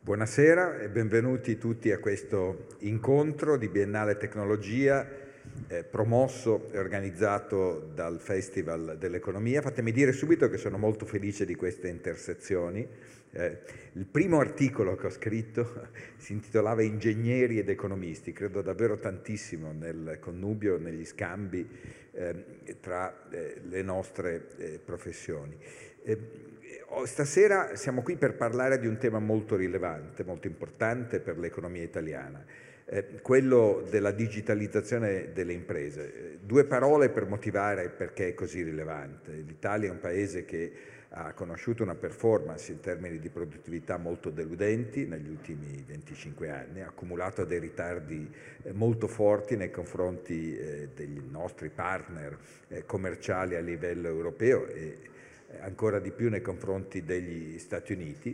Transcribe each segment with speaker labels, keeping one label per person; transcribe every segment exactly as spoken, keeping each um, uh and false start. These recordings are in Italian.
Speaker 1: Buonasera e benvenuti tutti a questo incontro di Biennale Tecnologia eh, promosso e organizzato dal Festival dell'Economia. Fatemi dire subito che sono molto felice di queste intersezioni. Eh, il primo articolo che ho scritto si intitolava Ingegneri ed economisti, credo davvero tantissimo nel connubio, negli scambi eh, tra eh, le nostre eh, professioni. Eh, Stasera siamo qui per parlare di un tema molto rilevante, molto importante per l'economia italiana, eh, quello della digitalizzazione delle imprese. Eh, due parole per motivare perché è così rilevante. L'Italia è un paese che ha conosciuto una performance in termini di produttività molto deludenti negli ultimi venticinque anni, ha accumulato dei ritardi eh, molto forti nei confronti eh, dei nostri partner eh, commerciali a livello europeo e ancora di più nei confronti degli Stati Uniti,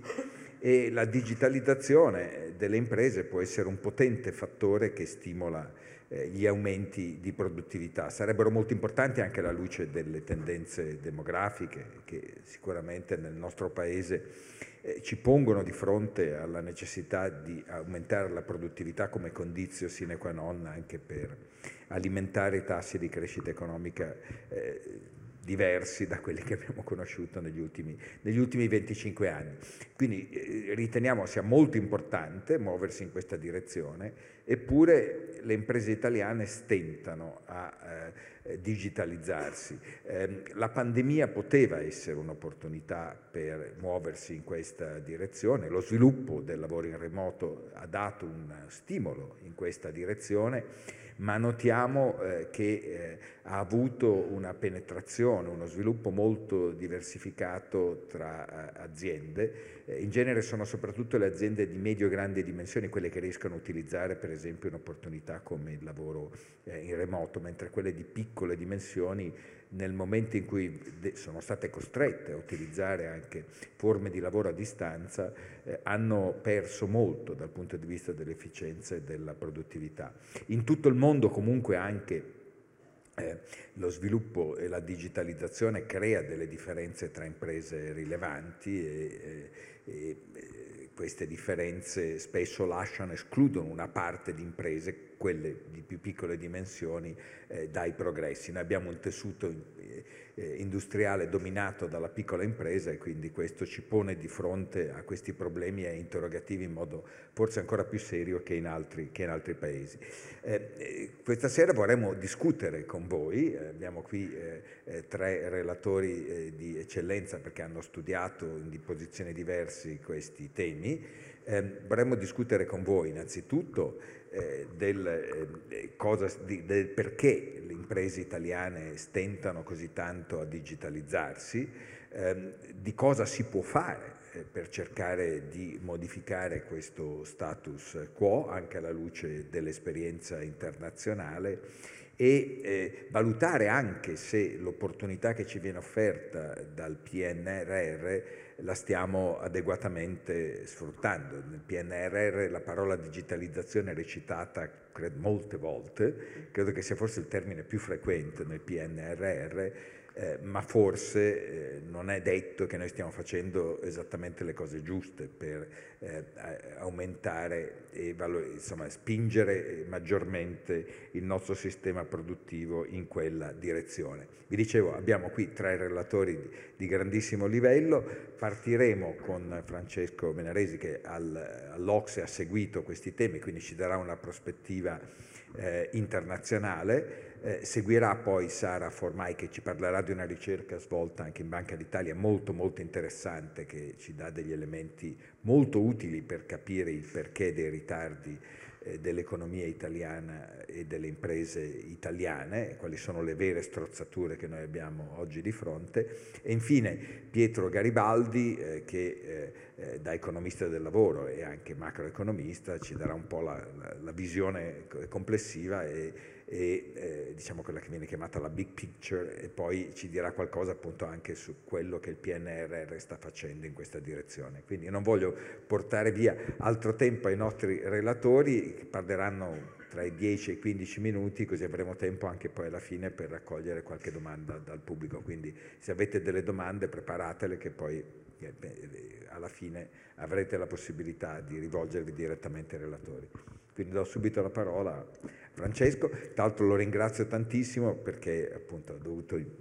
Speaker 1: e la digitalizzazione delle imprese può essere un potente fattore che stimola eh, gli aumenti di produttività. Sarebbero molto importanti anche alla luce delle tendenze demografiche che sicuramente nel nostro Paese eh, ci pongono di fronte alla necessità di aumentare la produttività come condizio sine qua non anche per alimentare i tassi di crescita economica eh, diversi da quelli che abbiamo conosciuto negli ultimi, negli ultimi venticinque anni. Quindi eh, riteniamo sia molto importante muoversi in questa direzione, eppure le imprese italiane stentano a eh, digitalizzarsi. Eh, la pandemia poteva essere un'opportunità per muoversi in questa direzione, lo sviluppo del lavoro in remoto ha dato un stimolo in questa direzione, ma notiamo eh, che eh, ha avuto una penetrazione, uno sviluppo molto diversificato tra eh, aziende. Eh, in genere sono soprattutto le aziende di medio e grandi dimensioni quelle che riescono a utilizzare per esempio un'opportunità come il lavoro eh, in remoto, mentre quelle di piccole dimensioni nel momento in cui sono state costrette a utilizzare anche forme di lavoro a distanza, eh, hanno perso molto dal punto di vista dell'efficienza e della produttività. In tutto il mondo comunque anche eh, lo sviluppo e la digitalizzazione crea delle differenze tra imprese rilevanti e, e, e queste differenze spesso lasciano, escludono una parte di imprese, quelle di più piccole dimensioni, eh, dai progressi. Noi abbiamo un tessuto eh, industriale dominato dalla piccola impresa e quindi questo ci pone di fronte a questi problemi e interrogativi in modo forse ancora più serio che in altri, che in altri paesi. Eh, questa sera vorremmo discutere con voi, eh, abbiamo qui eh, eh, tre relatori eh, di eccellenza perché hanno studiato in posizioni diverse questi temi. Eh, vorremmo discutere con voi innanzitutto eh, del, eh, cosa, di, del perché le imprese italiane stentano così tanto a digitalizzarsi, eh, di cosa si può fare eh, per cercare di modificare questo status quo anche alla luce dell'esperienza internazionale e eh, valutare anche se l'opportunità che ci viene offerta dal P N R R la stiamo adeguatamente sfruttando. Nel P N R R la parola digitalizzazione è recitata credo, molte volte, credo che sia forse il termine più frequente nel P N R R, eh, ma forse eh, non è detto che noi stiamo facendo esattamente le cose giuste per eh, aumentare e valo- insomma, spingere maggiormente il nostro sistema produttivo in quella direzione. Vi dicevo, abbiamo qui tre relatori di, di grandissimo livello. Partiremo con Francesco Menaresi che al, all'Ocse ha seguito questi temi, quindi ci darà una prospettiva eh, internazionale. Eh, seguirà poi Sara Formai che ci parlerà di una ricerca svolta anche in Banca d'Italia molto molto interessante che ci dà degli elementi molto utili per capire il perché dei ritardi eh, dell'economia italiana e delle imprese italiane, quali sono le vere strozzature che noi abbiamo oggi di fronte. E infine Pietro Garibaldi eh, che eh, eh, da economista del lavoro e anche macroeconomista ci darà un po' la, la, la visione complessiva e e eh, diciamo quella che viene chiamata la big picture e poi ci dirà qualcosa appunto anche su quello che il P N R R sta facendo in questa direzione. Quindi non voglio portare via altro tempo ai nostri relatori che parleranno tra i dieci e i quindici minuti, così avremo tempo anche poi alla fine per raccogliere qualche domanda dal pubblico. Quindi se avete delle domande preparatele, che poi eh, beh, alla fine avrete la possibilità di rivolgervi direttamente ai relatori. Quindi do subito la parola a Francesco. Tra l'altro lo ringrazio tantissimo perché appunto ha dovuto, eh,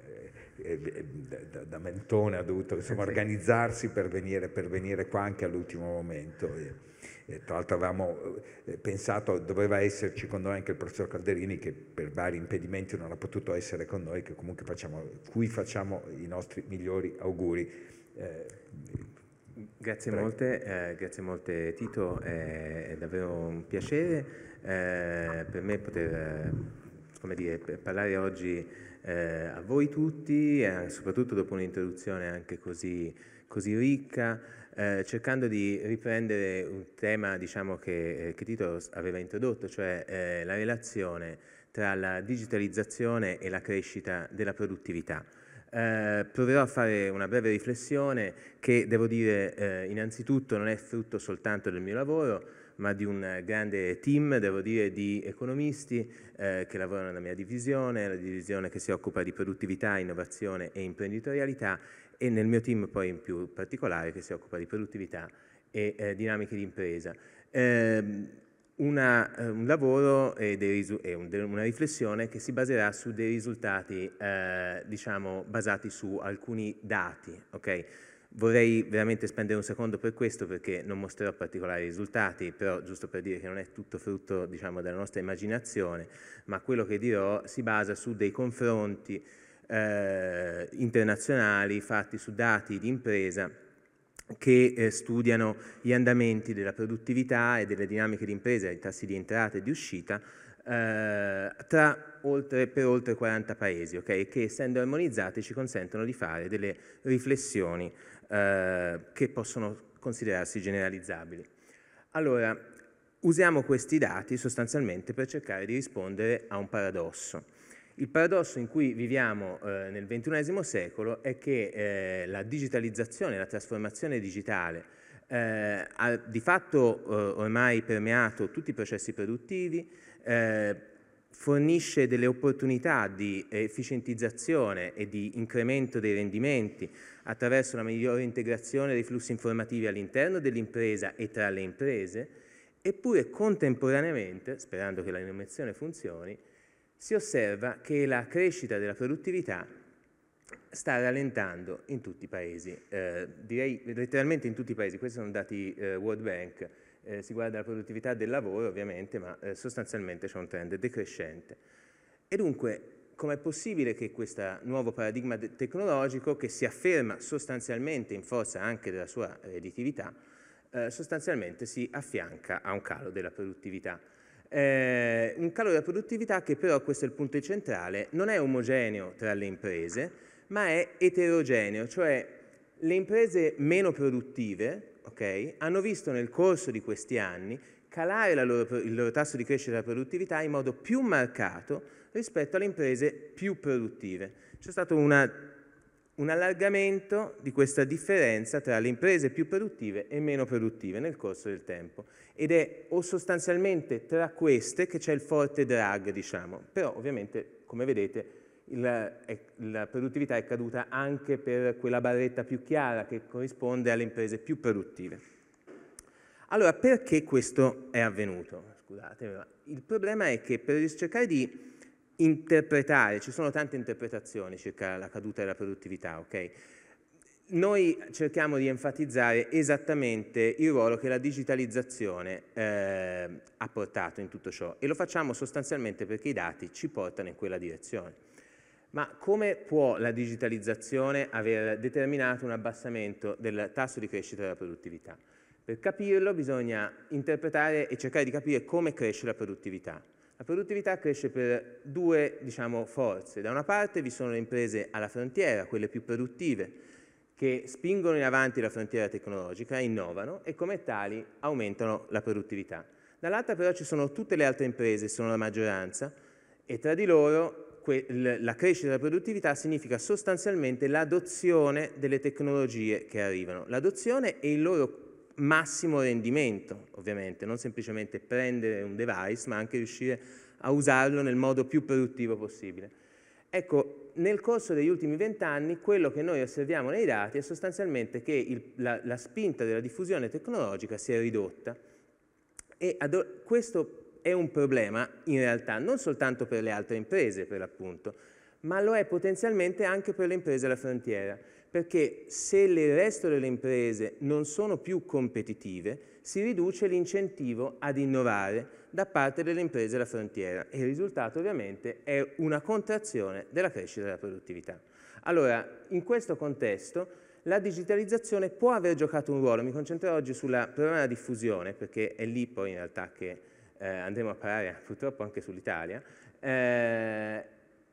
Speaker 1: eh, da, da Mentone ha dovuto insomma, organizzarsi per venire, per venire qua anche all'ultimo momento. E, e tra l'altro avevamo eh, pensato, doveva esserci con noi anche il professor Calderini, che per vari impedimenti non ha potuto essere con noi, che comunque facciamo, cui facciamo i nostri migliori auguri. Eh,
Speaker 2: Grazie molte, eh, grazie molte Tito, è, è davvero un piacere eh, per me poter eh, come dire, per parlare oggi eh, a voi tutti, eh, soprattutto dopo un'introduzione anche così, così ricca, eh, cercando di riprendere un tema diciamo, che, eh, che Tito aveva introdotto, cioè eh, la relazione tra la digitalizzazione e la crescita della produttività. Eh, proverò a fare una breve riflessione che, devo dire, eh, innanzitutto non è frutto soltanto del mio lavoro, ma di un grande team, devo dire, di economisti eh, che lavorano nella mia divisione, la divisione che si occupa di produttività, innovazione e imprenditorialità, e nel mio team poi in più particolare che si occupa di produttività e eh, dinamiche di impresa. Eh, Una, un lavoro e, dei, e un, una riflessione che si baserà su dei risultati eh, diciamo basati su alcuni dati. Okay? Vorrei veramente spendere un secondo per questo perché non mostrerò particolari risultati, però giusto per dire che non è tutto frutto diciamo, della nostra immaginazione, ma quello che dirò si basa su dei confronti eh, internazionali fatti su dati di impresa che eh, studiano gli andamenti della produttività e delle dinamiche di impresa, i tassi di entrata e di uscita eh, tra oltre, per oltre quaranta paesi, okay? Che essendo armonizzati ci consentono di fare delle riflessioni eh, che possono considerarsi generalizzabili. Allora, usiamo questi dati sostanzialmente per cercare di rispondere a un paradosso. Il paradosso in cui viviamo eh, nel ventunesimo secolo è che eh, la digitalizzazione, la trasformazione digitale eh, ha di fatto eh, ormai permeato tutti i processi produttivi, eh, fornisce delle opportunità di efficientizzazione e di incremento dei rendimenti attraverso la migliore integrazione dei flussi informativi all'interno dell'impresa e tra le imprese, eppure contemporaneamente, sperando che la innovazione funzioni, si osserva che la crescita della produttività sta rallentando in tutti i paesi, eh, direi letteralmente in tutti i paesi. Questi sono dati eh, World Bank, eh, si guarda la produttività del lavoro ovviamente, ma eh, sostanzialmente c'è un trend decrescente. E dunque, com'è possibile che questo nuovo paradigma tecnologico, che si afferma sostanzialmente in forza anche della sua redditività, eh, sostanzialmente si affianca a un calo della produttività? Eh, un calo della produttività che però, questo è il punto centrale, non è omogeneo tra le imprese, ma è eterogeneo, cioè le imprese meno produttive, okay, hanno visto nel corso di questi anni calare la loro, il loro tasso di crescita della produttività in modo più marcato rispetto alle imprese più produttive. C'è stato una un allargamento di questa differenza tra le imprese più produttive e meno produttive nel corso del tempo, ed è o sostanzialmente tra queste che c'è il forte drag, diciamo, però ovviamente, come vedete, il, è, la produttività è caduta anche per quella barretta più chiara che corrisponde alle imprese più produttive. Allora, perché questo è avvenuto? Scusate, il problema è che per cercare di interpretare, ci sono tante interpretazioni circa la caduta della produttività, ok? Noi cerchiamo di enfatizzare esattamente il ruolo che la digitalizzazione eh, ha portato in tutto ciò, e lo facciamo sostanzialmente perché i dati ci portano in quella direzione. Ma come può la digitalizzazione aver determinato un abbassamento del tasso di crescita della produttività? Per capirlo bisogna interpretare e cercare di capire come cresce la produttività. La produttività cresce per due, diciamo, forze. Da una parte vi sono le imprese alla frontiera, quelle più produttive, che spingono in avanti la frontiera tecnologica, innovano e come tali aumentano la produttività. Dall'altra però ci sono tutte le altre imprese, sono la maggioranza, e tra di loro la crescita della produttività significa sostanzialmente l'adozione delle tecnologie che arrivano. L'adozione e il loro massimo rendimento, ovviamente, non semplicemente prendere un device, ma anche riuscire a usarlo nel modo più produttivo possibile. Ecco, nel corso degli ultimi vent'anni quello che noi osserviamo nei dati è sostanzialmente che il, la, la spinta della diffusione tecnologica si è ridotta, e questo è un problema in realtà non soltanto per le altre imprese, per l'appunto, ma lo è potenzialmente anche per le imprese alla frontiera, perché se il resto delle imprese non sono più competitive, si riduce l'incentivo ad innovare da parte delle imprese alla frontiera, e il risultato ovviamente è una contrazione della crescita della produttività. Allora, in questo contesto, la digitalizzazione può aver giocato un ruolo. Mi concentrerò oggi sul problema della diffusione, perché è lì poi in realtà che eh, andremo a parlare purtroppo anche sull'Italia. Eh,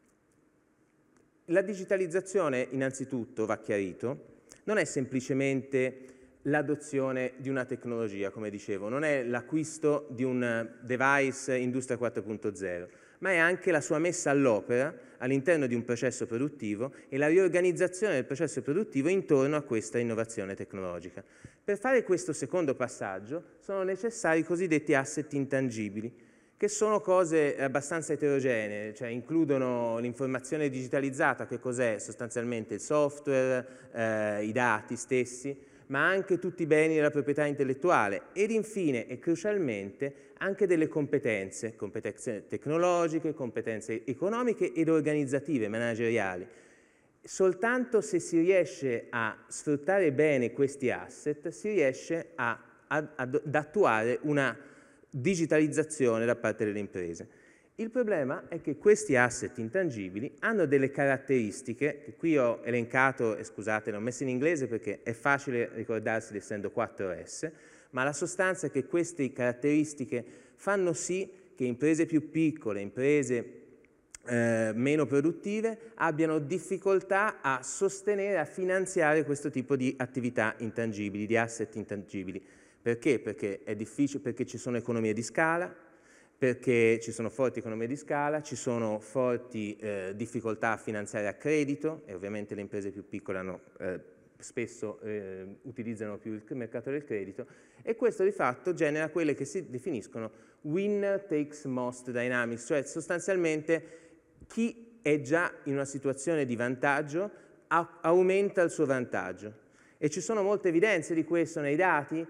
Speaker 2: la digitalizzazione, innanzitutto, va chiarito, non è semplicemente l'adozione di una tecnologia, come dicevo, non è l'acquisto di un device Industria quattro punto zero, ma è anche la sua messa all'opera all'interno di un processo produttivo e la riorganizzazione del processo produttivo intorno a questa innovazione tecnologica. Per fare questo secondo passaggio sono necessari i cosiddetti asset intangibili, che sono cose abbastanza eterogenee, cioè includono l'informazione digitalizzata, che cos'è? Sostanzialmente il software, eh, i dati stessi, ma anche tutti i beni della proprietà intellettuale, ed infine e crucialmente anche delle competenze, competenze tecnologiche, competenze economiche ed organizzative, manageriali. Soltanto se si riesce a sfruttare bene questi asset, si riesce a, a, ad attuare una digitalizzazione da parte delle imprese. Il problema è che questi asset intangibili hanno delle caratteristiche, che qui ho elencato, e scusate, le ho messe in inglese perché è facile ricordarsi essendo quattro S, ma la sostanza è che queste caratteristiche fanno sì che imprese più piccole, imprese eh, meno produttive, abbiano difficoltà a sostenere, a finanziare questo tipo di attività intangibili, di asset intangibili. Perché? Perché è difficile, perché ci sono economie di scala, perché ci sono forti economie di scala, ci sono forti eh, difficoltà a finanziare a credito, e ovviamente le imprese più piccole hanno, eh, spesso eh, utilizzano più il mercato del credito, e questo di fatto genera quelle che si definiscono winner takes most dynamics, cioè sostanzialmente chi è già in una situazione di vantaggio aumenta il suo vantaggio. E ci sono molte evidenze di questo nei dati.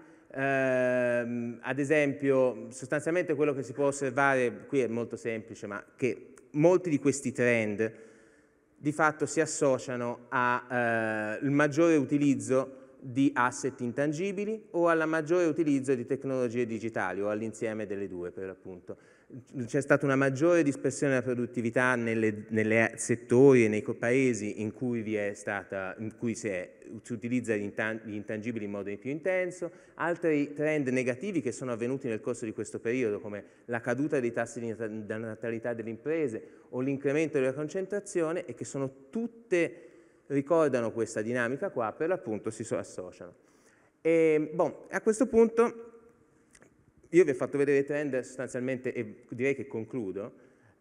Speaker 2: Uh, ad esempio, sostanzialmente quello che si può osservare qui è molto semplice, ma che molti di questi trend di fatto si associano al uh, maggiore utilizzo di asset intangibili o al maggiore utilizzo di tecnologie digitali, o all'insieme delle due, per l'appunto. C'è stata una maggiore dispersione della produttività nelle, nelle settori e nei paesi in cui, vi è stata, in cui si, è, si utilizza gli, intan gli intangibili in modo più intenso. Altri trend negativi che sono avvenuti nel corso di questo periodo, come la caduta dei tassi di natalità delle imprese o l'incremento della concentrazione, e che sono tutte, ricordano questa dinamica qua, per l'appunto si associano. E, bon, a questo punto io vi ho fatto vedere i trend sostanzialmente, e direi che concludo.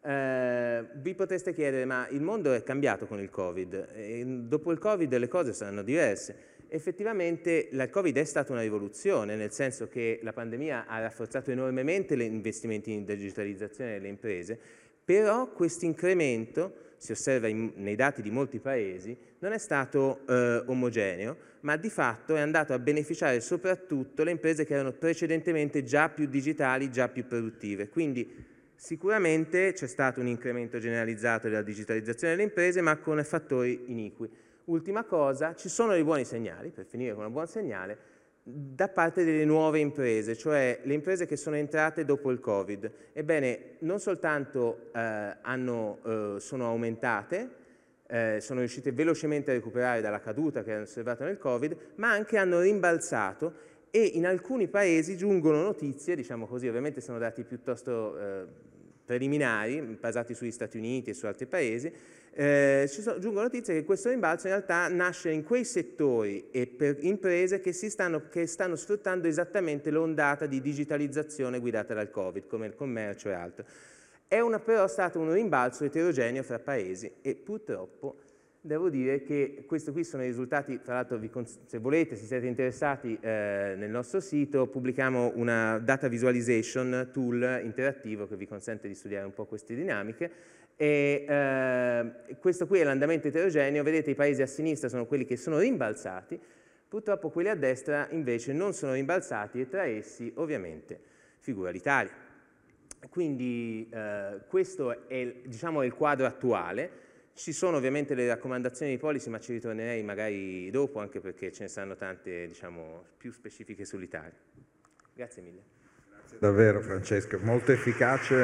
Speaker 2: Eh, vi potreste chiedere, ma il mondo è cambiato con il Covid, e dopo il Covid le cose saranno diverse. Effettivamente il Covid è stata una rivoluzione, nel senso che la pandemia ha rafforzato enormemente gli investimenti in digitalizzazione delle imprese, però questo incremento, si osserva in, nei dati di molti paesi, non è stato eh, omogeneo, ma di fatto è andato a beneficiare soprattutto le imprese che erano precedentemente già più digitali, già più produttive. Quindi sicuramente c'è stato un incremento generalizzato della digitalizzazione delle imprese, ma con fattori iniqui. Ultima cosa, ci sono dei buoni segnali, per finire con un buon segnale, da parte delle nuove imprese, cioè le imprese che sono entrate dopo il Covid. Ebbene, non soltanto eh, hanno, eh, sono aumentate, eh, sono riuscite velocemente a recuperare dalla caduta che hanno osservato nel Covid, ma anche hanno rimbalzato, e in alcuni paesi giungono notizie, diciamo così, ovviamente sono dati piuttosto eh, preliminari, basati sugli Stati Uniti e su altri paesi, eh, ci sono, giungono notizie che questo rimbalzo in realtà nasce in quei settori e per imprese che, si stanno, che stanno sfruttando esattamente l'ondata di digitalizzazione guidata dal Covid, come il commercio e altro. È una, però stato un rimbalzo eterogeneo fra paesi, e purtroppo devo dire che questi qui sono i risultati, tra l'altro se volete, se siete interessati, eh, nel nostro sito pubblichiamo una data visualization tool interattivo che vi consente di studiare un po' queste dinamiche. E eh, questo qui è l'andamento eterogeneo, vedete i paesi a sinistra sono quelli che sono rimbalzati, purtroppo quelli a destra invece non sono rimbalzati e tra essi ovviamente figura l'Italia. Quindi eh, questo è, diciamo, il quadro attuale. Ci sono ovviamente le raccomandazioni di policy, ma ci ritornerei magari dopo, anche perché ce ne saranno tante, diciamo, più specifiche sull'Italia. Grazie mille.
Speaker 1: Grazie davvero Francesco, molto efficace. Eh,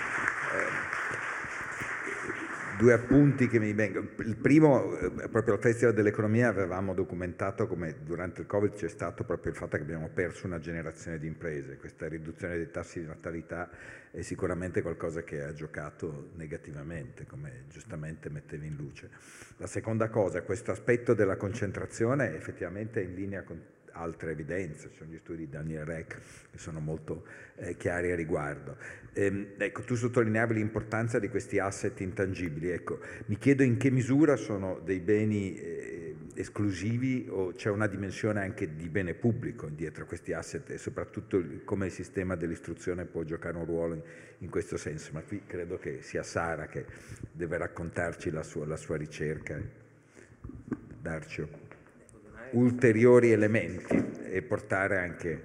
Speaker 1: due appunti che mi vengono. Il primo, eh, proprio al Festival dell'Economia avevamo documentato come durante il Covid c'è stato proprio il fatto che abbiamo perso una generazione di imprese. Questa riduzione dei tassi di natalità è sicuramente qualcosa che ha giocato negativamente, come giustamente mettevi in luce. La seconda cosa, questo aspetto della concentrazione effettivamente è in linea con altre evidenze, ci sono gli studi di Daniel Reck che sono molto eh, chiari a riguardo. Ehm, ecco, tu sottolineavi l'importanza di questi asset intangibili. Ecco, mi chiedo in che misura sono dei beni eh, esclusivi o c'è una dimensione anche di bene pubblico dietro questi asset e soprattutto come il sistema dell'istruzione può giocare un ruolo in, in questo senso. Ma qui credo che sia Sara che deve raccontarci la sua, la sua ricerca, darci ulteriori elementi e portare anche,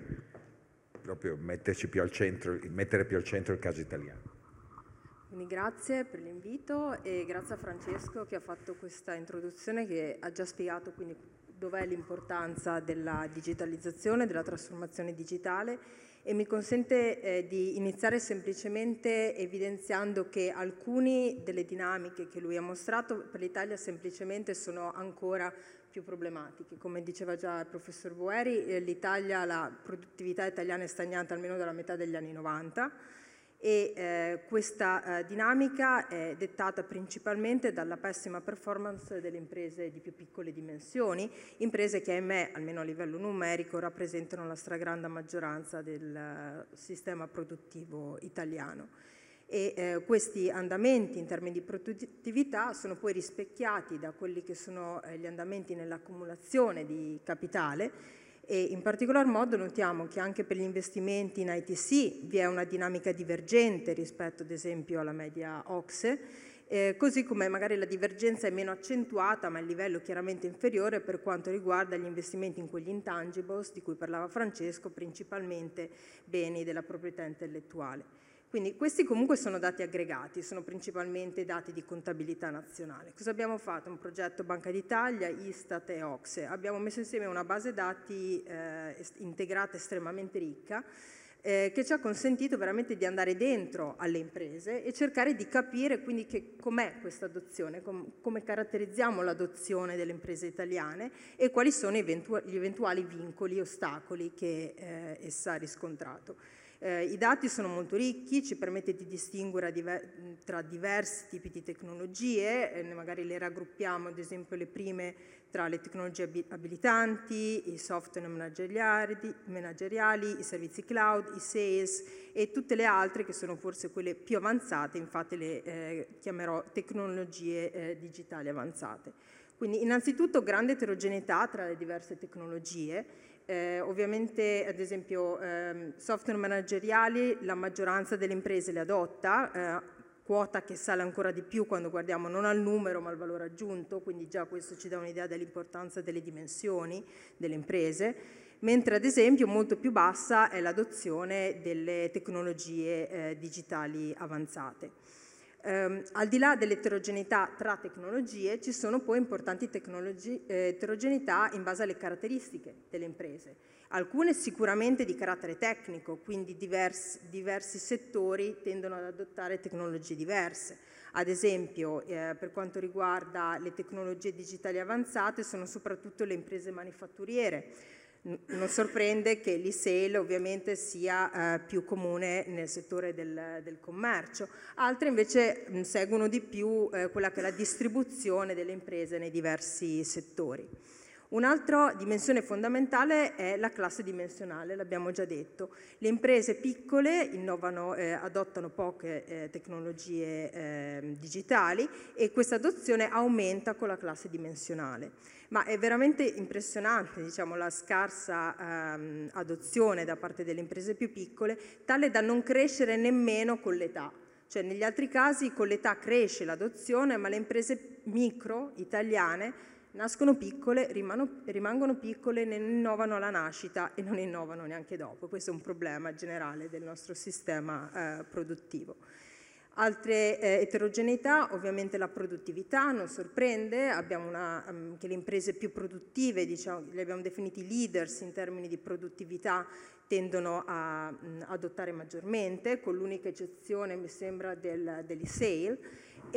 Speaker 1: proprio metterci più al centro, mettere più al centro il caso italiano.
Speaker 3: Quindi grazie per l'invito e grazie a Francesco che ha fatto questa introduzione che ha già spiegato quindi dov'è l'importanza della digitalizzazione, della trasformazione digitale e mi consente eh, di iniziare semplicemente evidenziando che alcune delle dinamiche che lui ha mostrato per l'Italia semplicemente sono ancora più problematiche. Come diceva già il professor Boeri, eh, l'Italia, la produttività italiana è stagnante almeno dalla metà degli anni novanta e eh, questa eh, dinamica è dettata principalmente dalla pessima performance delle imprese di più piccole dimensioni, imprese che ahimè, almeno a livello numerico, rappresentano la stragrande maggioranza del uh, sistema produttivo italiano. E eh, questi andamenti in termini di produttività sono poi rispecchiati da quelli che sono eh, gli andamenti nell'accumulazione di capitale e in particolar modo notiamo che anche per gli investimenti in I T C vi è una dinamica divergente rispetto ad esempio alla media O C S E, eh, così come magari la divergenza è meno accentuata ma il livello chiaramente inferiore per quanto riguarda gli investimenti in quegli intangibles di cui parlava Francesco, principalmente beni della proprietà intellettuale. Quindi questi comunque sono dati aggregati, sono principalmente dati di contabilità nazionale. Cosa abbiamo fatto? Un progetto Banca d'Italia, Istat e O C S E. Abbiamo messo insieme una base dati eh, integrata estremamente ricca eh, che ci ha consentito veramente di andare dentro alle imprese e cercare di capire quindi che com'è questa adozione, com come caratterizziamo l'adozione delle imprese italiane e quali sono eventu gli eventuali vincoli, ostacoli che eh, essa ha riscontrato. Eh, I dati sono molto ricchi, ci permette di distinguere diver tra diversi tipi di tecnologie, eh, magari le raggruppiamo ad esempio le prime tra le tecnologie abilitanti, i software manageriali, manageriali, i servizi cloud, i sales e tutte le altre che sono forse quelle più avanzate, infatti le eh, chiamerò tecnologie eh, digitali avanzate. Quindi innanzitutto grande eterogeneità tra le diverse tecnologie. Eh, ovviamente, ad esempio, ehm, software manageriali, la maggioranza delle imprese le adotta, eh, quota che sale ancora di più quando guardiamo non al numero ma al valore aggiunto, quindi già questo ci dà un'idea dell'importanza delle dimensioni delle imprese, mentre ad esempio molto più bassa è l'adozione delle tecnologie eh, digitali avanzate. Um, al di là dell'eterogeneità tra tecnologie, ci sono poi importanti eh, eterogeneità in base alle caratteristiche delle imprese. Alcune sicuramente di carattere tecnico, quindi diversi, diversi settori tendono ad adottare tecnologie diverse. Ad esempio, eh, per quanto riguarda le tecnologie digitali avanzate, sono soprattutto le imprese manifatturiere. Non sorprende che l'E S A L ovviamente sia eh, più comune nel settore del, del commercio, altre invece mh, seguono di più eh, quella che è la distribuzione delle imprese nei diversi settori. Un'altra dimensione fondamentale è la classe dimensionale, l'abbiamo già detto. Le imprese piccole innovano, eh, adottano poche eh, tecnologie eh, digitali e questa adozione aumenta con la classe dimensionale. Ma è veramente impressionante, diciamo, la scarsa ehm, adozione da parte delle imprese più piccole, tale da non crescere nemmeno con l'età. Cioè negli altri casi con l'età cresce l'adozione, ma le imprese micro italiane nascono piccole, rimano, rimangono piccole, ne innovano alla nascita e non innovano neanche dopo. Questo è un problema generale del nostro sistema eh, produttivo. Altre eh, eterogeneità, ovviamente la produttività, non sorprende, abbiamo una, um, che le imprese più produttive, diciamo, le abbiamo definiti leaders in termini di produttività, tendono a mh, adottare maggiormente, con l'unica eccezione, mi sembra, del, dell'E S A L.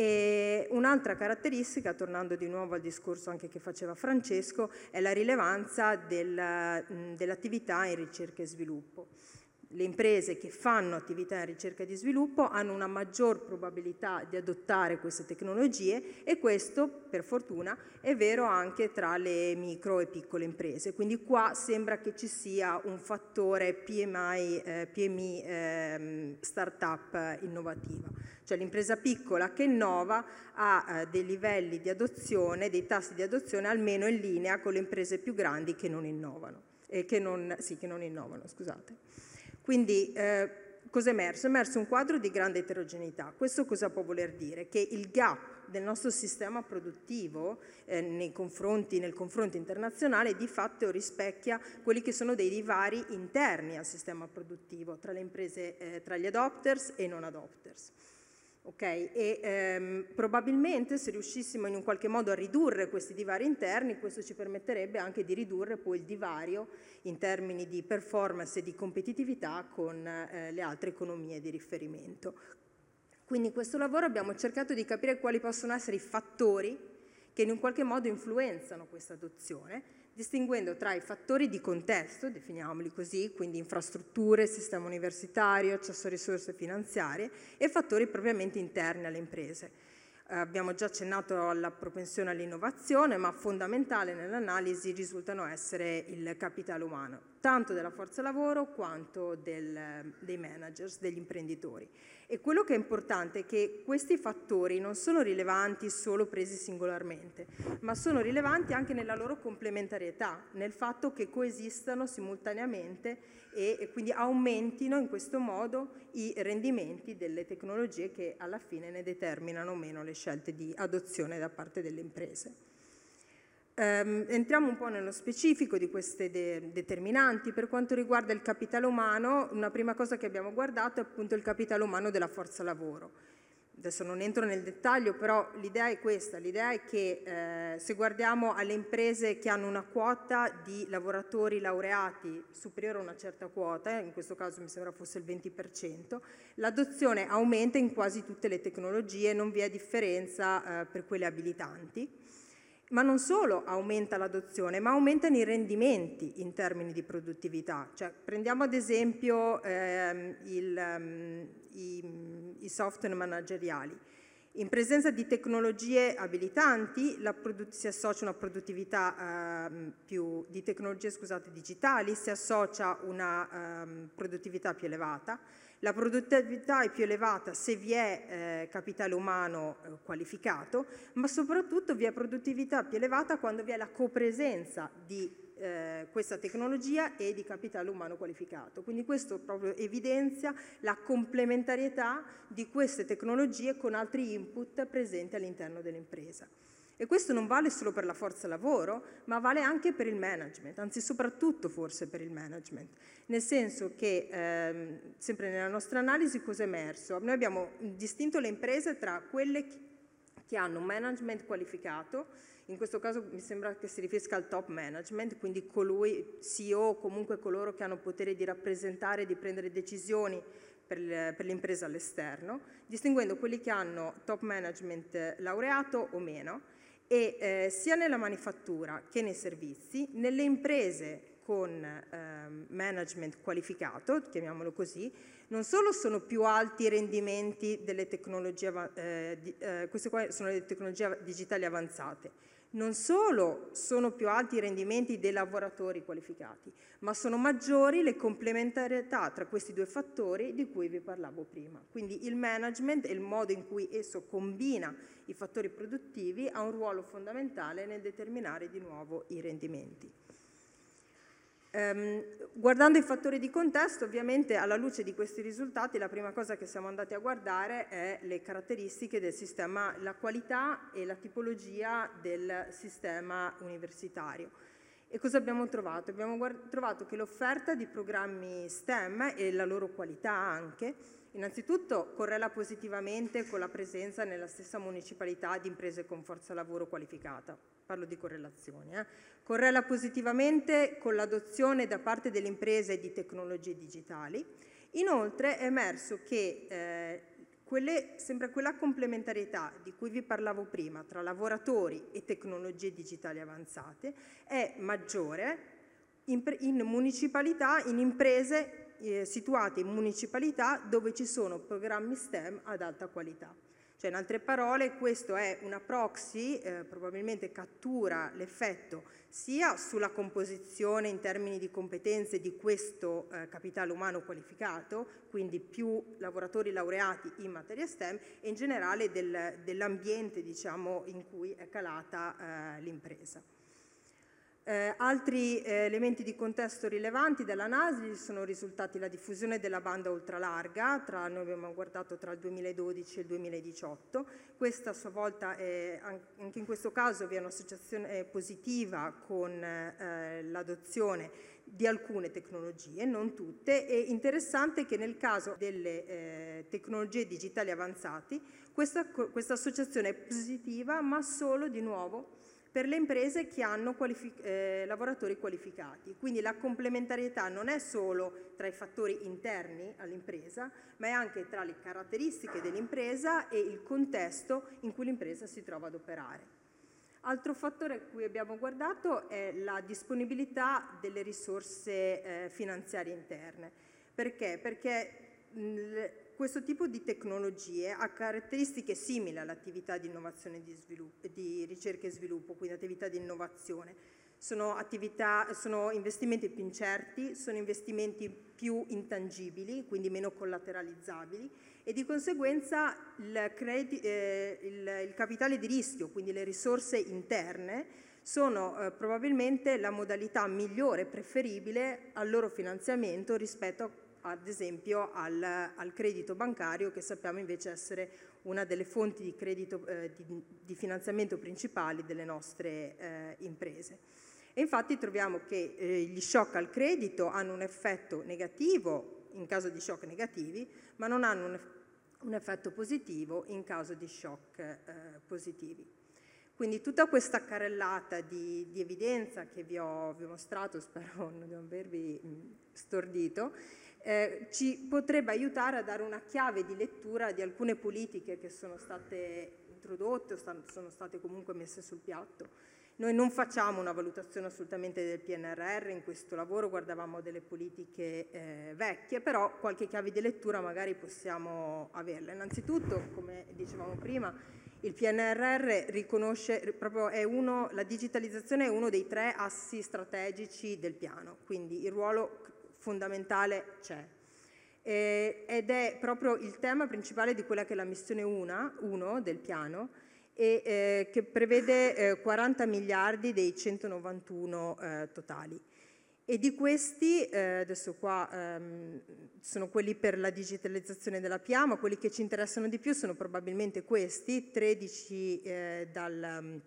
Speaker 3: E un'altra caratteristica, tornando di nuovo al discorso anche che faceva Francesco, è la rilevanza del, dell'attività in ricerca e sviluppo. Le imprese che fanno attività in ricerca e di sviluppo hanno una maggior probabilità di adottare queste tecnologie e questo, per fortuna, è vero anche tra le micro e piccole imprese. Quindi qua sembra che ci sia un fattore P M I, eh, P M I eh, startup innovativa. Cioè l'impresa piccola che innova ha eh, dei livelli di adozione, dei tassi di adozione almeno in linea con le imprese più grandi che non innovano. Eh, che non, sì, che non innovano, scusate. Quindi eh, cosa è emerso? È emerso un quadro di grande eterogeneità. Questo cosa può voler dire? Che il gap del nostro sistema produttivo eh, nei confronti, nel confronto internazionale di fatto rispecchia quelli che sono dei divari interni al sistema produttivo tra le imprese, eh, tra gli adopters e i non adopters. Okay? E ehm, probabilmente se riuscissimo in un qualche modo a ridurre questi divari interni, questo ci permetterebbe anche di ridurre poi il divario in termini di performance e di competitività con eh, le altre economie di riferimento. Quindi in questo lavoro abbiamo cercato di capire quali possono essere i fattori che in un qualche modo influenzano questa adozione, distinguendo tra i fattori di contesto, definiamoli così, quindi infrastrutture, sistema universitario, accesso a risorse finanziarie, e fattori propriamente interni alle imprese. Eh, abbiamo già accennato alla propensione all'innovazione, ma fondamentale nell'analisi risultano essere il capitale umano, tanto della forza lavoro quanto del, dei managers, degli imprenditori. E quello che è importante è che questi fattori non sono rilevanti solo presi singolarmente, ma sono rilevanti anche nella loro complementarietà, nel fatto che coesistano simultaneamente e, e quindi aumentino in questo modo i rendimenti delle tecnologie che alla fine ne determinano meno le scelte di adozione da parte delle imprese. Um, entriamo un po' nello specifico di queste de- determinanti. Per quanto riguarda il capitale umano, una prima cosa che abbiamo guardato è appunto il capitale umano della forza lavoro. Adesso non entro nel dettaglio, però l'idea è questa, l'idea è che eh, se guardiamo alle imprese che hanno una quota di lavoratori laureati superiore a una certa quota, in questo caso mi sembra fosse il venti per cento, l'adozione aumenta in quasi tutte le tecnologie, non vi è differenza eh, per quelle abilitanti. Ma non solo aumenta l'adozione, ma aumentano i rendimenti in termini di produttività. Cioè, prendiamo ad esempio ehm, il, um, i, i software manageriali. In presenza di tecnologie abilitanti la si associa una produttività ehm, più di tecnologie scusate, digitali, si associa una ehm, produttività più elevata. La produttività è più elevata se vi è eh, capitale umano eh, qualificato, ma soprattutto vi è produttività più elevata quando vi è la copresenza di eh, questa tecnologia e di capitale umano qualificato. Quindi questo proprio evidenzia la complementarietà di queste tecnologie con altri input presenti all'interno dell'impresa. E questo non vale solo per la forza lavoro, ma vale anche per il management, anzi soprattutto forse per il management, nel senso che, ehm, sempre nella nostra analisi, cosa è emerso? Noi abbiamo distinto le imprese tra quelle che hanno un management qualificato, in questo caso mi sembra che si riferisca al top management, quindi colui, C E O o comunque coloro che hanno potere di rappresentare e di prendere decisioni per l'impresa all'esterno, distinguendo quelli che hanno top management laureato o meno, e eh, sia nella manifattura che nei servizi, nelle imprese con ehm, management qualificato, chiamiamolo così, non solo sono più alti i rendimenti delle tecnologie, eh, di, eh, queste qua sono le tecnologie digitali avanzate, non solo sono più alti i rendimenti dei lavoratori qualificati, ma sono maggiori le complementarietà tra questi due fattori di cui vi parlavo prima. Quindi il management e il modo in cui esso combina i fattori produttivi ha un ruolo fondamentale nel determinare di nuovo i rendimenti. Um, guardando i fattori di contesto, ovviamente alla luce di questi risultati la prima cosa che siamo andati a guardare è le caratteristiche del sistema, la qualità e la tipologia del sistema universitario. E cosa abbiamo trovato? Abbiamo trovato che l'offerta di programmi STEM e la loro qualità anche, innanzitutto correla positivamente con la presenza nella stessa municipalità di imprese con forza lavoro qualificata. Parlo di correlazioni. Eh. Correla positivamente con l'adozione da parte delle imprese di tecnologie digitali. Inoltre è emerso che eh, quelle, sempre quella complementarietà di cui vi parlavo prima tra lavoratori e tecnologie digitali avanzate è maggiore in, in municipalità, in imprese eh, situate in municipalità dove ci sono programmi STEM ad alta qualità. Cioè, in altre parole, questo è una proxy, eh, probabilmente cattura l'effetto sia sulla composizione in termini di competenze di questo eh, capitale umano qualificato, quindi più lavoratori laureati in materia STEM, e in generale del, dell'ambiente, diciamo, in cui è calata eh, l'impresa. Eh, altri eh, elementi di contesto rilevanti dell'analisi sono risultati la diffusione della banda ultralarga, tra, noi abbiamo guardato tra il duemiladodici e il duemiladiciotto, questa a sua volta è, anche in questo caso vi è un'associazione positiva con eh, l'adozione di alcune tecnologie, non tutte, e interessante che nel caso delle eh, tecnologie digitali avanzate questa, questa associazione è positiva, ma solo di nuovo per le imprese che hanno qualific- eh, lavoratori qualificati. Quindi la complementarietà non è solo tra i fattori interni all'impresa, ma è anche tra le caratteristiche dell'impresa e il contesto in cui l'impresa si trova ad operare. Altro fattore a cui abbiamo guardato è la disponibilità delle risorse eh, finanziarie interne. Perché? Perché mh, questo tipo di tecnologie ha caratteristiche simili all'attività di innovazione e di, sviluppo, di ricerca e sviluppo, quindi attività di innovazione. Sono, attività, sono investimenti più incerti, sono investimenti più intangibili, quindi meno collateralizzabili, e di conseguenza il, credi, eh, il, il capitale di rischio, quindi le risorse interne, sono eh, probabilmente la modalità migliore e preferibile al loro finanziamento rispetto a ad esempio al, al credito bancario, che sappiamo invece essere una delle fonti di, credito, eh, di, di finanziamento principali delle nostre eh, imprese. E infatti troviamo che eh, gli shock al credito hanno un effetto negativo in caso di shock negativi, ma non hanno un, un effetto positivo in caso di shock eh, positivi. Quindi tutta questa carrellata di, di evidenza che vi ho, vi ho mostrato, spero non avervi mh, stordito, Eh, ci potrebbe aiutare a dare una chiave di lettura di alcune politiche che sono state introdotte o stanno, sono state comunque messe sul piatto. Noi non facciamo una valutazione assolutamente del P N R R, in questo lavoro guardavamo delle politiche eh, vecchie, però qualche chiave di lettura magari possiamo averla. Innanzitutto, come dicevamo prima, il P N R R riconosce, proprio è uno, la digitalizzazione è uno dei tre assi strategici del piano, quindi il ruolo fondamentale c'è. Eh, ed è proprio il tema principale di quella che è la missione uno del piano, e, eh, che prevede eh, quaranta miliardi dei centonovantuno eh, totali. E di questi, eh, adesso qua ehm, sono quelli per la digitalizzazione della P A, ma quelli che ci interessano di più sono probabilmente questi, tredici eh, dal...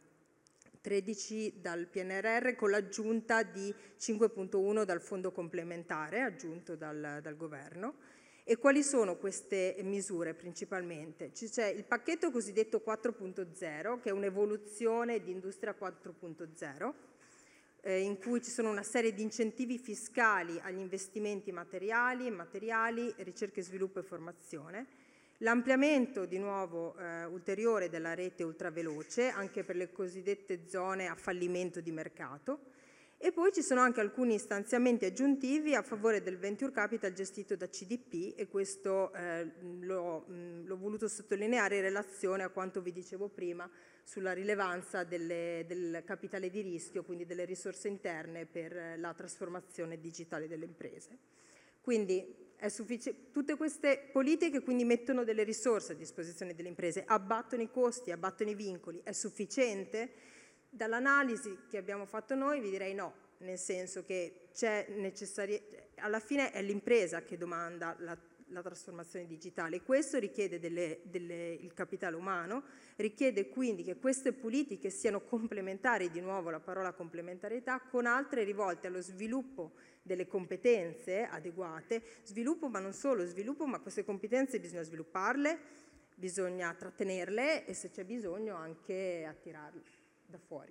Speaker 3: tredici dal P N R R con l'aggiunta di cinque virgola uno dal fondo complementare aggiunto dal, dal governo. E quali sono queste misure principalmente? C'è il pacchetto cosiddetto quattro punto zero, che è un'evoluzione di Industria quattro punto zero, eh, in cui ci sono una serie di incentivi fiscali agli investimenti materiali, immateriali, ricerca e sviluppo e formazione. L'ampliamento di nuovo eh, ulteriore della rete ultraveloce anche per le cosiddette zone a fallimento di mercato, E poi ci sono anche alcuni stanziamenti aggiuntivi a favore del venture capital gestito da C D P, e questo eh, l'ho, l'ho voluto sottolineare in relazione a quanto vi dicevo prima sulla rilevanza delle, del capitale di rischio, quindi delle risorse interne per la trasformazione digitale delle imprese. Quindi è tutte queste politiche quindi mettono delle risorse a disposizione delle imprese, abbattono i costi, abbattono i vincoli. È sufficiente? Dall'analisi che abbiamo fatto noi vi direi no, nel senso che c'è necessaria, alla fine è l'impresa che domanda la, la trasformazione digitale. Questo richiede delle, delle, il capitale umano, richiede quindi che queste politiche siano complementari, di nuovo la parola complementarietà, con altre rivolte allo sviluppo delle competenze adeguate, sviluppo ma non solo sviluppo, ma queste competenze bisogna svilupparle, bisogna trattenerle e se c'è bisogno anche attirarle da fuori.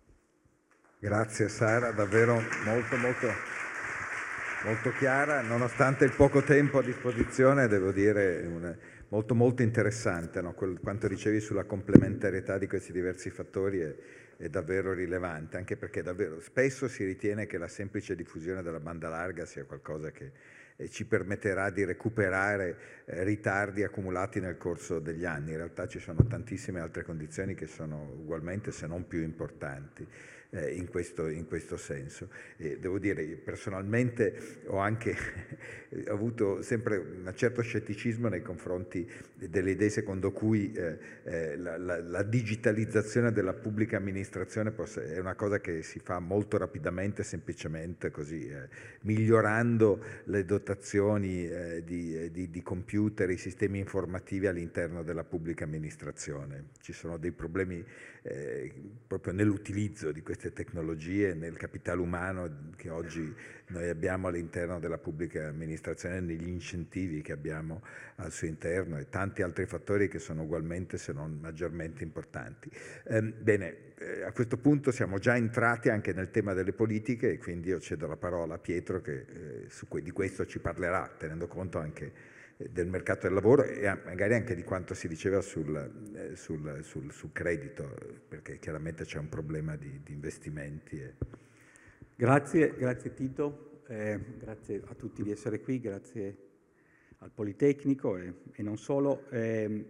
Speaker 1: Grazie Sara, davvero molto molto molto chiara, nonostante il poco tempo a disposizione, devo dire una, molto molto interessante, no? Quel, quanto dicevi sulla complementarietà di questi diversi fattori è, è davvero rilevante, anche perché davvero spesso si ritiene che la semplice diffusione della banda larga sia qualcosa che eh, ci permetterà di recuperare eh, ritardi accumulati nel corso degli anni. In realtà ci sono tantissime altre condizioni che sono ugualmente, se non più importanti. Eh, in, questo, in questo senso. E devo dire, personalmente ho anche ho avuto sempre un certo scetticismo nei confronti delle idee secondo cui eh, eh, la, la, la digitalizzazione della pubblica amministrazione possa, è una cosa che si fa molto rapidamente, semplicemente così, eh, migliorando le dotazioni eh, di, di, di computer, i sistemi informativi all'interno della pubblica amministrazione. Ci sono dei problemi eh, proprio nell'utilizzo di queste tecnologie, nel capitale umano che oggi noi abbiamo all'interno della pubblica amministrazione, negli incentivi che abbiamo al suo interno e tanti altri fattori che sono ugualmente se non maggiormente importanti. Eh, bene, eh, a questo punto siamo già entrati anche nel tema delle politiche e quindi io cedo la parola a Pietro che eh, su que- di questo ci parlerà, tenendo conto anche del mercato del lavoro e magari anche di quanto si diceva sul, eh, sul, sul, sul credito, perché chiaramente c'è un problema di, di investimenti. E...
Speaker 4: Grazie, grazie Tito, eh, grazie a tutti di essere qui, grazie al Politecnico e, e non solo. Eh,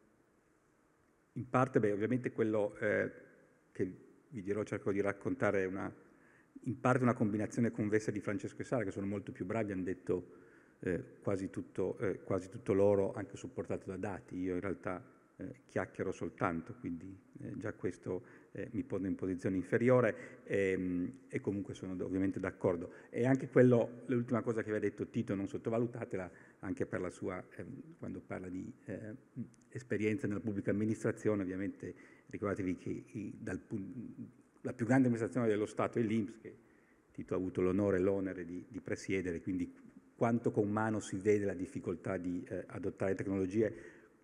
Speaker 4: in parte, beh, ovviamente quello eh, che vi dirò cerco di raccontare una, in parte una combinazione convessa di Francesco e Sara, che sono molto più bravi, hanno detto Eh, quasi, tutto, eh, quasi tutto loro, anche supportato da dati. Io in realtà eh, chiacchiero soltanto, quindi eh, già questo eh, mi pone in posizione inferiore e, e comunque sono ovviamente d'accordo. E anche quello, l'ultima cosa che aveva detto Tito, non sottovalutatela, anche per la sua, eh, quando parla di eh, esperienza nella pubblica amministrazione, ovviamente ricordatevi che i, dal, la più grande amministrazione dello Stato è l'I N P S, che Tito ha avuto l'onore e l'onere di, di presiedere, quindi quanto con mano si vede la difficoltà di eh, adottare tecnologie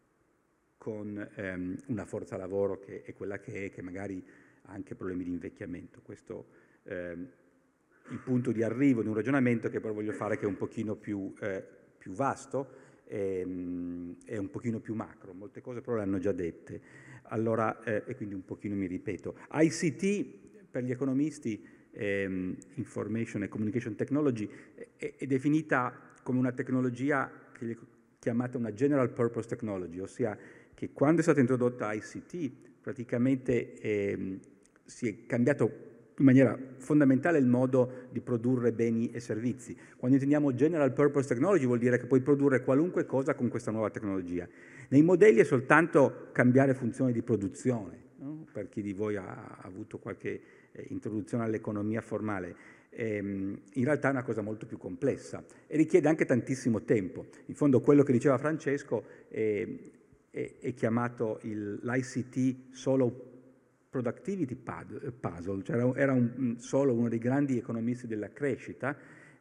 Speaker 4: con ehm, una forza lavoro che è quella che è, che magari ha anche problemi di invecchiamento. Questo è ehm, il punto di arrivo di un ragionamento che però voglio fare, che è un pochino più, eh, più vasto e, mh, e un pochino più macro. Molte cose però le hanno già dette. Allora, eh, e quindi un pochino mi ripeto. I C T per gli economisti, Um, Information and Communication Technology, è, è definita come una tecnologia che è chiamata una General Purpose Technology, ossia che quando è stata introdotta I C T praticamente eh, si è cambiato in maniera fondamentale il modo di produrre beni e servizi. Quando intendiamo General Purpose Technology vuol dire che puoi produrre qualunque cosa con questa nuova tecnologia. Nei modelli è soltanto cambiare funzioni di produzione, no? Per chi di voi ha, ha avuto qualche eh, introduzione all'economia formale, ehm, in realtà è una cosa molto più complessa e richiede anche tantissimo tempo. In fondo quello che diceva Francesco è, è, è chiamato l'I C T solo productivity puzzle, cioè era, era un, solo uno dei grandi economisti della crescita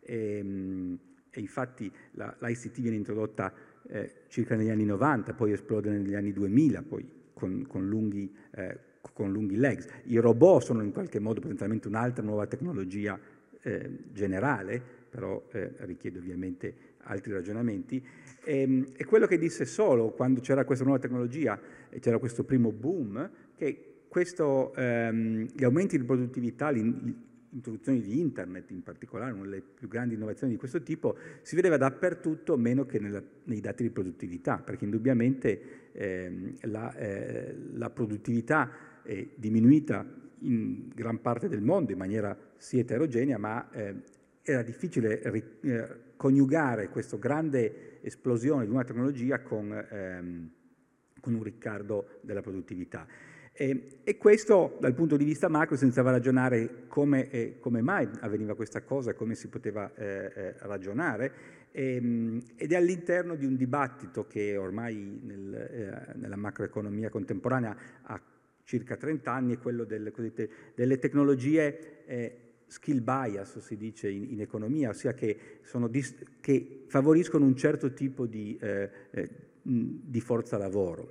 Speaker 4: e, e infatti la, l'I C T viene introdotta eh, circa negli anni novanta, poi esplode negli anni duemila, poi con, con, lunghi, eh, con lunghi legs. I robot sono in qualche modo potenzialmente un'altra nuova tecnologia eh, generale, però eh, richiede ovviamente altri ragionamenti. E, e quello che disse Solow quando c'era questa nuova tecnologia e c'era questo primo boom, che questo, ehm, gli aumenti di produttività, introduzione di Internet in particolare, una delle più grandi innovazioni di questo tipo, si vedeva dappertutto meno che nella, nei dati di produttività, perché indubbiamente eh, la, eh, la produttività è diminuita in gran parte del mondo in maniera sì eterogenea, ma eh, era difficile eh, coniugare questa grande esplosione di una tecnologia con, ehm, con un ritardo della produttività. E, e questo dal punto di vista macro si iniziava a ragionare come, eh, come mai avveniva questa cosa, come si poteva eh, eh, ragionare, e, ed è all'interno di un dibattito che ormai nel, eh, nella macroeconomia contemporanea ha circa trenta anni, è quello delle, delle tecnologie eh, skill bias, si dice in, in economia, ossia che, sono dis, che favoriscono un certo tipo di, eh, eh, di forza lavoro.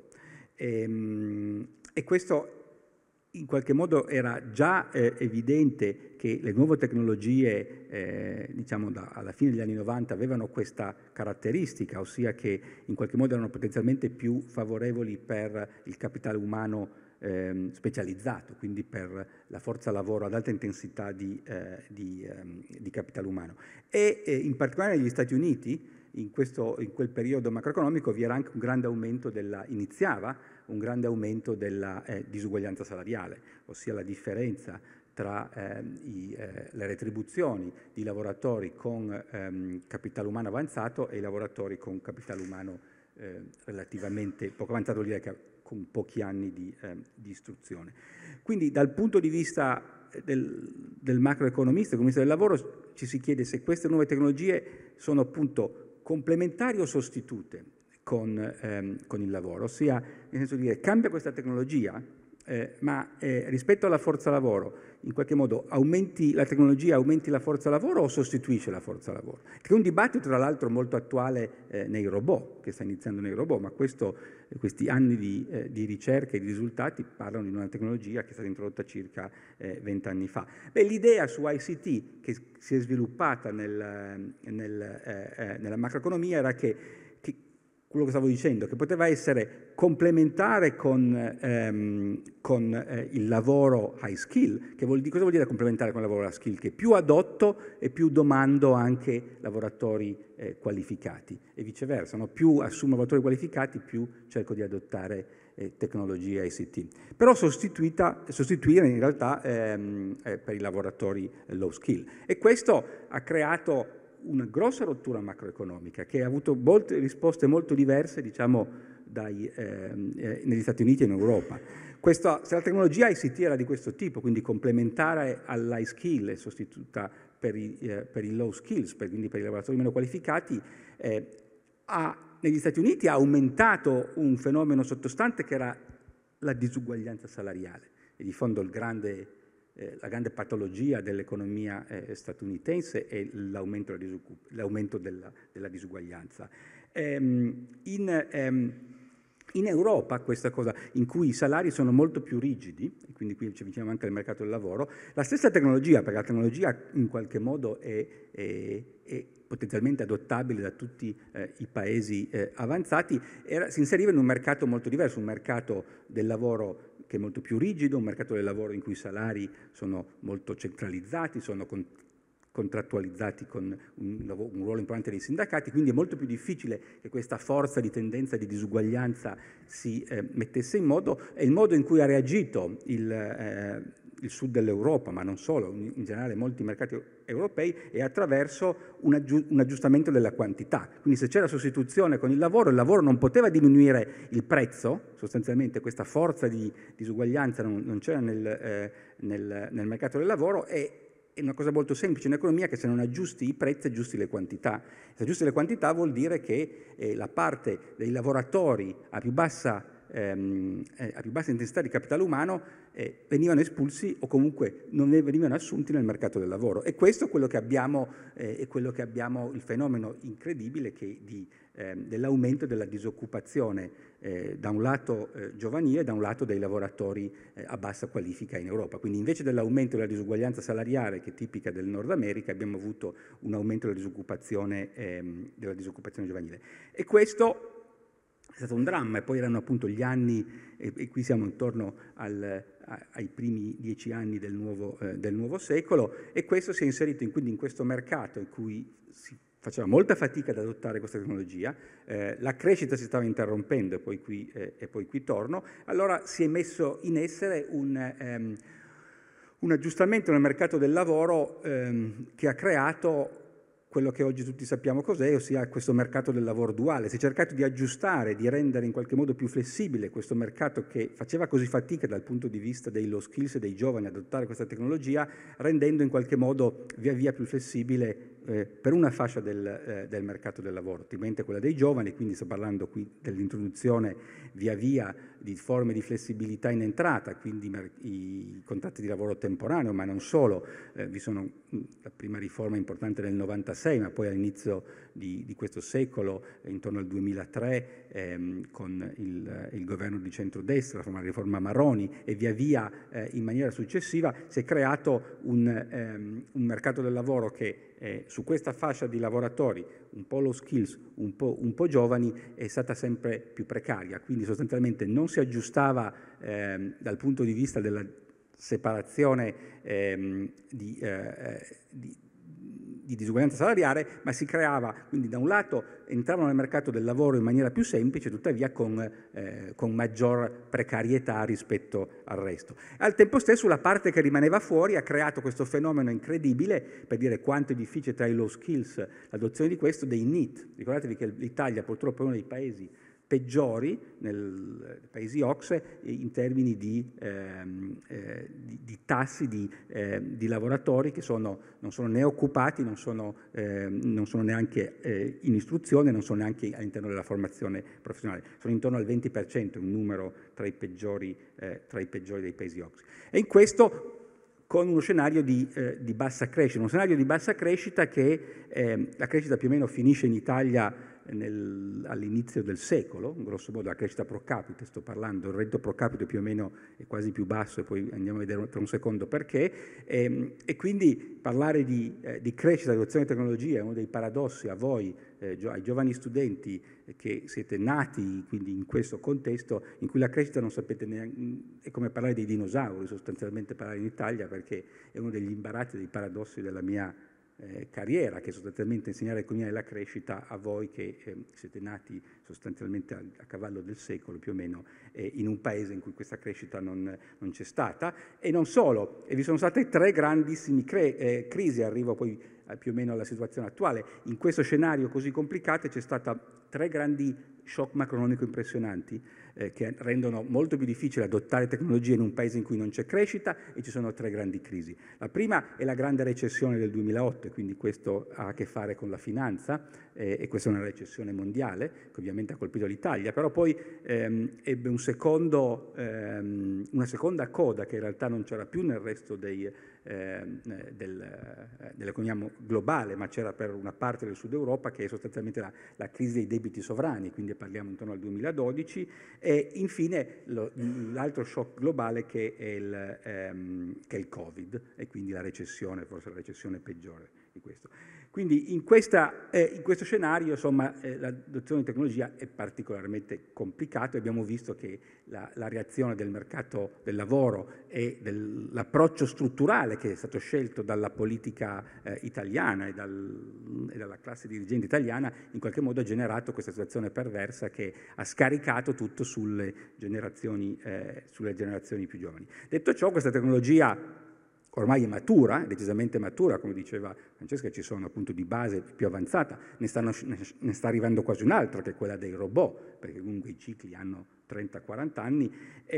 Speaker 4: E, e questo in qualche modo era già eh, evidente che le nuove tecnologie, eh, diciamo da, alla fine degli anni novanta, avevano questa caratteristica, ossia che in qualche modo erano potenzialmente più favorevoli per il capitale umano eh, specializzato, quindi per la forza lavoro ad alta intensità di, eh, di, ehm, di capitale umano. E eh, in particolare negli Stati Uniti, in, questo, in quel periodo macroeconomico, vi era anche un grande aumento della, iniziava un grande aumento della eh, disuguaglianza salariale, ossia la differenza tra eh, i, eh, le retribuzioni di lavoratori con ehm, capitale umano avanzato e i lavoratori con capitale umano eh, relativamente poco avanzato, vuol dire che con pochi anni di, eh, di istruzione. Quindi dal punto di vista del, del macroeconomista, economista del lavoro, ci si chiede se queste nuove tecnologie sono appunto complementari o sostitute con, ehm, con il lavoro, ossia nel senso di dire cambia questa tecnologia, eh, ma eh, rispetto alla forza lavoro in qualche modo aumenti la tecnologia, aumenti la forza lavoro o sostituisce la forza lavoro? Che è un dibattito tra l'altro molto attuale eh, nei robot, che sta iniziando nei robot, ma questo, eh, questi anni di, eh, di ricerca e di risultati parlano di una tecnologia che è stata introdotta circa vent'anni eh, fa. Beh, l'idea su I C T che si è sviluppata nel, nel, eh, nella macroeconomia era che quello che stavo dicendo, che poteva essere complementare con, ehm, con eh, il lavoro high skill, che vuol dire, cosa vuol dire complementare con il lavoro high skill? Che più adotto e più domando anche lavoratori eh, qualificati e viceversa, no? Più assumo lavoratori qualificati, più cerco di adottare eh, tecnologie I C T. Però sostituita, sostituire in realtà ehm, eh, per i lavoratori low skill. E questo ha creato una grossa rottura macroeconomica che ha avuto molte risposte molto diverse, diciamo, dai, eh, eh, negli Stati Uniti e in Europa. Questa, se la tecnologia I C T era di questo tipo, quindi complementare all'high skill e sostituta per i, eh, per i low skills, per, quindi per i lavoratori meno qualificati, eh, ha, negli Stati Uniti ha aumentato un fenomeno sottostante che era la disuguaglianza salariale. E di fondo il grande... Eh, la grande patologia dell'economia eh, statunitense è l'aumento, della, l'aumento della, della disuguaglianza. Ehm, in, ehm, in Europa, questa cosa, in cui i salari sono molto più rigidi, quindi qui ci avviciniamo anche al mercato del lavoro, la stessa tecnologia, perché la tecnologia in qualche modo è, è, è potenzialmente adottabile da tutti eh, i paesi eh, avanzati, era, si inseriva in un mercato molto diverso, un mercato del lavoro che è molto più rigido, un mercato del lavoro in cui i salari sono molto centralizzati, sono con, contrattualizzati con un, un ruolo importante dei sindacati, quindi è molto più difficile che questa forza di tendenza di disuguaglianza si eh, mettesse in modo, e il modo in cui ha reagito il, eh, il sud dell'Europa, ma non solo, in, in generale molti mercati europei, è attraverso un, aggiu- un aggiustamento della quantità. Quindi se c'era sostituzione con il lavoro, il lavoro non poteva diminuire il prezzo, sostanzialmente questa forza di disuguaglianza non, non c'era nel, eh, nel, nel mercato del lavoro, e è una cosa molto semplice in economia, che se non aggiusti i prezzi aggiusti le quantità. Se aggiusti le quantità vuol dire che eh, la parte dei lavoratori a più bassa Ehm, eh, a più bassa intensità di capitale umano eh, venivano espulsi o comunque non venivano assunti nel mercato del lavoro. E questo è quello che abbiamo, eh, è quello che abbiamo il fenomeno incredibile che di, eh, dell'aumento della disoccupazione eh, da un lato eh, giovanile e da un lato dei lavoratori eh, a bassa qualifica in Europa. Quindi invece dell'aumento della disuguaglianza salariale, che è tipica del Nord America, abbiamo avuto un aumento della disoccupazione, ehm, della disoccupazione giovanile. E questo è stato un dramma, e poi erano appunto gli anni, e, e qui siamo intorno al, a, ai primi dieci anni del nuovo, eh, del nuovo secolo, e questo si è inserito in, quindi in questo mercato in cui si faceva molta fatica ad adottare questa tecnologia, eh, la crescita si stava interrompendo, e poi qui, eh, e poi qui torno, allora si è messo in essere un, ehm, un aggiustamento nel mercato del lavoro ehm, che ha creato quello che oggi tutti sappiamo cos'è, ossia questo mercato del lavoro duale. Si è cercato di aggiustare, di rendere in qualche modo più flessibile questo mercato che faceva così fatica dal punto di vista dei low skills e dei giovani ad adottare questa tecnologia, rendendo in qualche modo via via più flessibile eh, per una fascia del, eh, del mercato del lavoro, ovviamente quella dei giovani, quindi sto parlando qui dell'introduzione via via di forme di flessibilità in entrata, quindi i contratti di lavoro temporaneo, ma non solo. Eh, vi sono la prima riforma importante nel novantasei, ma poi all'inizio di, di questo secolo, eh, intorno al duemilatré, ehm, con il, il governo di centrodestra, la riforma Maroni, e via via eh, in maniera successiva si è creato un, ehm, un mercato del lavoro che eh, su questa fascia di lavoratori, un po' low skills, un po', un po' giovani, è stata sempre più precaria, quindi sostanzialmente non si aggiustava ehm, dal punto di vista della separazione ehm, di, eh, di, di disuguaglianza salariale, ma si creava, quindi da un lato entravano nel mercato del lavoro in maniera più semplice, tuttavia con, eh, con maggior precarietà rispetto al resto. Al tempo stesso la parte che rimaneva fuori ha creato questo fenomeno incredibile, per dire quanto è difficile tra i low skills l'adozione di questo, dei N E E T. Ricordatevi che l'Italia purtroppo è uno dei paesi peggiori nei paesi O C S E in termini di, ehm, eh, di, di tassi di, eh, di lavoratori che sono, non sono né occupati, non sono, eh, non sono neanche eh, in istruzione, non sono neanche all'interno della formazione professionale. Sono intorno al venti per cento, un numero tra i peggiori, eh, tra i peggiori dei paesi O C S E. E in questo con uno scenario di, eh, di bassa crescita, uno scenario di bassa crescita che eh, la crescita più o meno finisce in Italia all'inizio del secolo, grosso modo la crescita pro capite sto parlando, il reddito pro capite più o meno è quasi più basso, e poi andiamo a vedere per un secondo perché, e, e quindi parlare di, eh, di crescita, di adozione di tecnologia è uno dei paradossi a voi, eh, ai giovani studenti che siete nati quindi in questo contesto in cui la crescita non sapete neanche, è come parlare dei dinosauri sostanzialmente parlare in Italia, perché è uno degli imbarazzi, dei paradossi della mia Eh, carriera, che è sostanzialmente insegnare economia della crescita a voi che eh, siete nati sostanzialmente a, a cavallo del secolo più o meno eh, in un paese in cui questa crescita non, non c'è stata. E non solo, e vi sono state tre grandissime cre- eh, crisi, arrivo poi eh, più o meno alla situazione attuale. In questo scenario così complicato c'è stata tre grandi shock macroeconomico impressionanti eh, che rendono molto più difficile adottare tecnologie in un paese in cui non c'è crescita, e ci sono tre grandi crisi. La prima è la grande recessione del duemilaotto, e quindi questo ha a che fare con la finanza, eh, e questa è una recessione mondiale che ovviamente ha colpito l'Italia, però poi ehm, ebbe un secondo, ehm, una seconda coda che in realtà non c'era più nel resto dei, eh, del, eh, dell'economia globale, ma c'era per una parte del sud Europa, che è sostanzialmente la, la crisi dei debiti sovrani, quindi parliamo intorno al duemiladodici, e infine lo, l'altro shock globale che è, il, ehm, che è il Covid, e quindi la recessione, forse la recessione peggiore di questo. Quindi in, questa, eh, in questo scenario, insomma, eh, l'adozione di tecnologia è particolarmente complicato, e abbiamo visto che la, la reazione del mercato del lavoro e dell'approccio strutturale che è stato scelto dalla politica eh, italiana e, dal, e dalla classe dirigente italiana in qualche modo ha generato questa situazione perversa che ha scaricato tutto sulle generazioni, eh, sulle generazioni più giovani. Detto ciò, questa tecnologia ormai è matura, decisamente matura, come diceva Francesca, ci sono appunto di base più avanzata, ne, stanno, ne sta arrivando quasi un'altra, che è quella dei robot, perché comunque i cicli hanno trenta quaranta anni,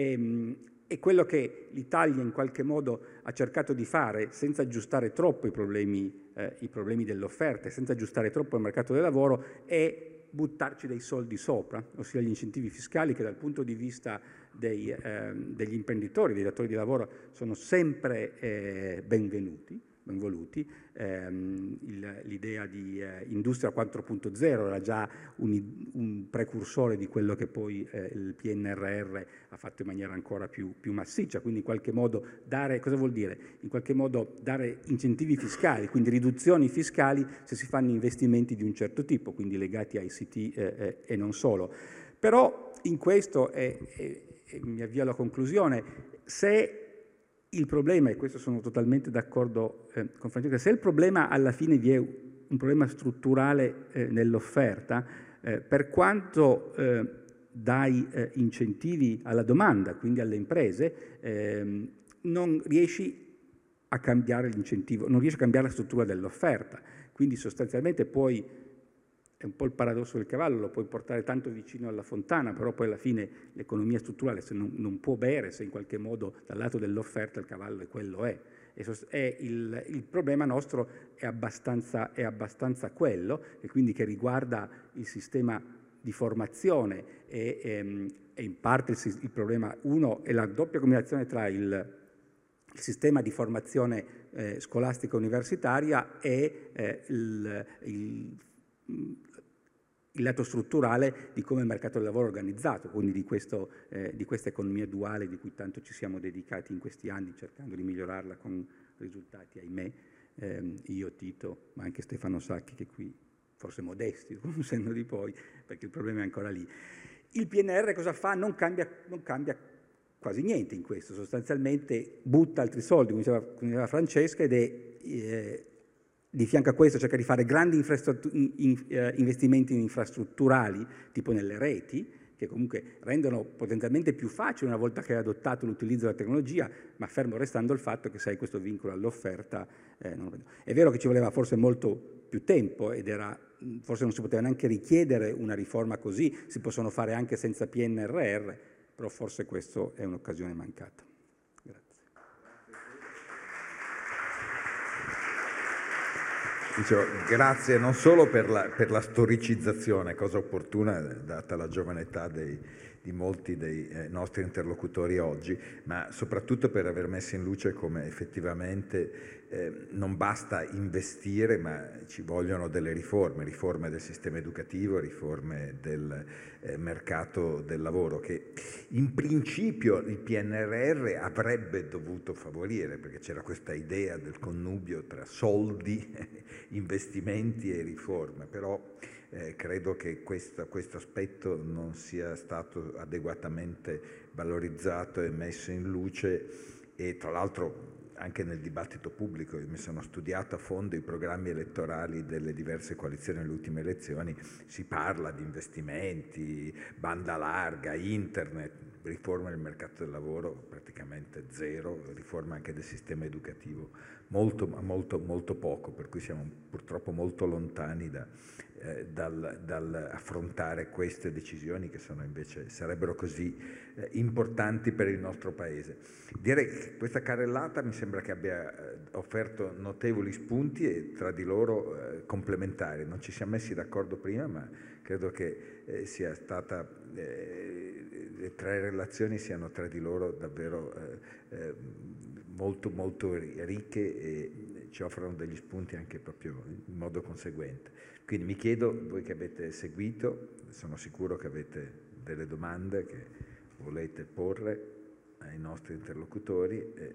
Speaker 4: e, e quello che l'Italia in qualche modo ha cercato di fare, senza aggiustare troppo i problemi, eh, i problemi dell'offerta, e senza aggiustare troppo il mercato del lavoro, è buttarci dei soldi sopra, ossia gli incentivi fiscali che dal punto di vista dei, eh, degli imprenditori, dei datori di lavoro sono sempre eh, benvenuti, benvoluti. Eh, l'idea di eh, Industria quattro punto zero era già un, un precursore di quello che poi eh, il P N R R ha fatto in maniera ancora più, più massiccia, quindi in qualche modo dare, cosa vuol dire? In qualche modo dare incentivi fiscali, quindi riduzioni fiscali se si fanno investimenti di un certo tipo, quindi legati a I C T eh, eh, e non solo. Però in questo, e, e, e mi avvio alla conclusione, se il problema, e questo sono totalmente d'accordo eh, con Francesco, se il problema alla fine vi è un problema strutturale eh, nell'offerta, eh, per quanto eh, dai eh, incentivi alla domanda, quindi alle imprese, eh, non riesci a cambiare l'incentivo, non riesci a cambiare la struttura dell'offerta. Quindi sostanzialmente puoi, è un po' il paradosso del cavallo, lo puoi portare tanto vicino alla fontana, però poi alla fine l'economia strutturale se non, non può bere se in qualche modo dal lato dell'offerta il cavallo è quello è. E è il, il problema nostro è abbastanza, è abbastanza quello, e quindi che riguarda il sistema di formazione e, e, e in parte il, il problema, uno, è la doppia combinazione tra il il sistema di formazione eh, scolastica universitaria e eh, il, il, il lato strutturale di come il mercato del lavoro è organizzato, quindi di, questo, eh, di questa economia duale di cui tanto ci siamo dedicati in questi anni cercando di migliorarla con risultati, ahimè, eh, io, Tito, ma anche Stefano Sacchi che qui forse modesti, con un senno di poi, perché il problema è ancora lì. Il P N R R cosa fa? Non cambia, non cambia quasi niente in questo, sostanzialmente butta altri soldi, come diceva, come diceva Francesca, ed è eh, di fianco a questo cerca di fare grandi in, in, eh, investimenti infrastrutturali, tipo nelle reti, che comunque rendono potenzialmente più facile una volta che hai adottato l'utilizzo della tecnologia, ma fermo restando il fatto che se hai questo vincolo all'offerta, eh, non... è vero che ci voleva forse molto più tempo ed era, forse non si poteva neanche richiedere una riforma così, si possono fare anche senza P N R R, però forse questa è un'occasione mancata. Grazie.
Speaker 1: Dicevo, grazie non solo per la, per la storicizzazione, cosa opportuna data la giovane età dei, di molti dei eh, nostri interlocutori oggi, ma soprattutto per aver messo in luce come effettivamente eh, non basta investire, ma ci vogliono delle riforme, riforme del sistema educativo, riforme del eh, mercato del lavoro, che in principio il P N R R avrebbe dovuto favorire, perché c'era questa idea del connubio tra soldi, investimenti e riforme, però Eh, credo che questo, questo aspetto non sia stato adeguatamente valorizzato e messo in luce, e tra l'altro anche nel dibattito pubblico. Io mi sono studiato a fondo i programmi elettorali delle diverse coalizioni nelle ultime elezioni, si parla di investimenti, banda larga, internet, riforma del mercato del lavoro praticamente zero, riforma anche del sistema educativo molto, molto, molto poco, per cui siamo purtroppo molto lontani da, eh, dal, dal affrontare queste decisioni che sono invece, sarebbero così eh, importanti per il nostro Paese. Direi che questa carrellata mi sembra che abbia eh, offerto notevoli spunti e tra di loro eh, complementari. Non ci siamo messi d'accordo prima, ma credo che eh, sia stata, eh, le tre relazioni siano tra di loro davvero eh, eh, molto molto ricche e ci offrono degli spunti anche proprio in modo conseguente. Quindi mi chiedo, voi che avete seguito, sono sicuro che avete delle domande che volete porre ai nostri interlocutori, e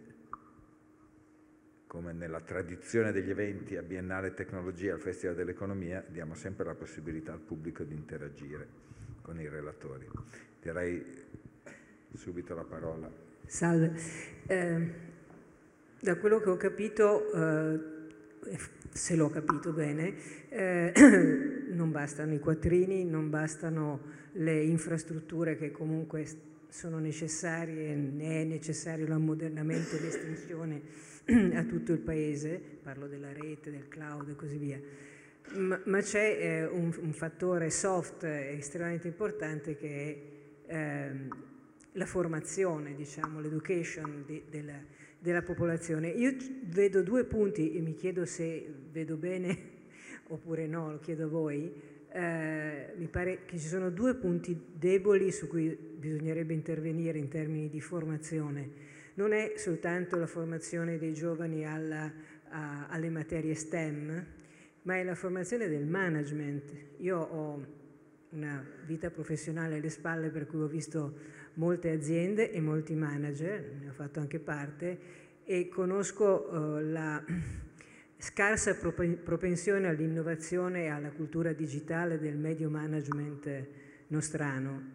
Speaker 1: come nella tradizione degli eventi a Biennale Tecnologia, al Festival dell'Economia, diamo sempre la possibilità al pubblico di interagire con i relatori. Darei subito la parola.
Speaker 5: Salve. Eh, da quello che ho capito, eh, se l'ho capito bene, eh, non bastano i quattrini, non bastano le infrastrutture che comunque sono necessarie, ne è necessario l'ammodernamento e l'estensione a tutto il Paese, parlo della rete, del cloud e così via. Ma, ma c'è eh, un, un fattore soft estremamente importante che è eh, la formazione, diciamo, l'education di, della, della popolazione. Io vedo due punti e mi chiedo se vedo bene oppure no, lo chiedo a voi. Eh, mi pare che ci sono due punti deboli su cui bisognerebbe intervenire in termini di formazione. Non è soltanto la formazione dei giovani alla, a, alle materie STEM, ma è la formazione del management. Io ho una vita professionale alle spalle per cui ho visto molte aziende e molti manager, ne ho fatto anche parte, e conosco uh, la scarsa propensione all'innovazione e alla cultura digitale del medio management nostrano.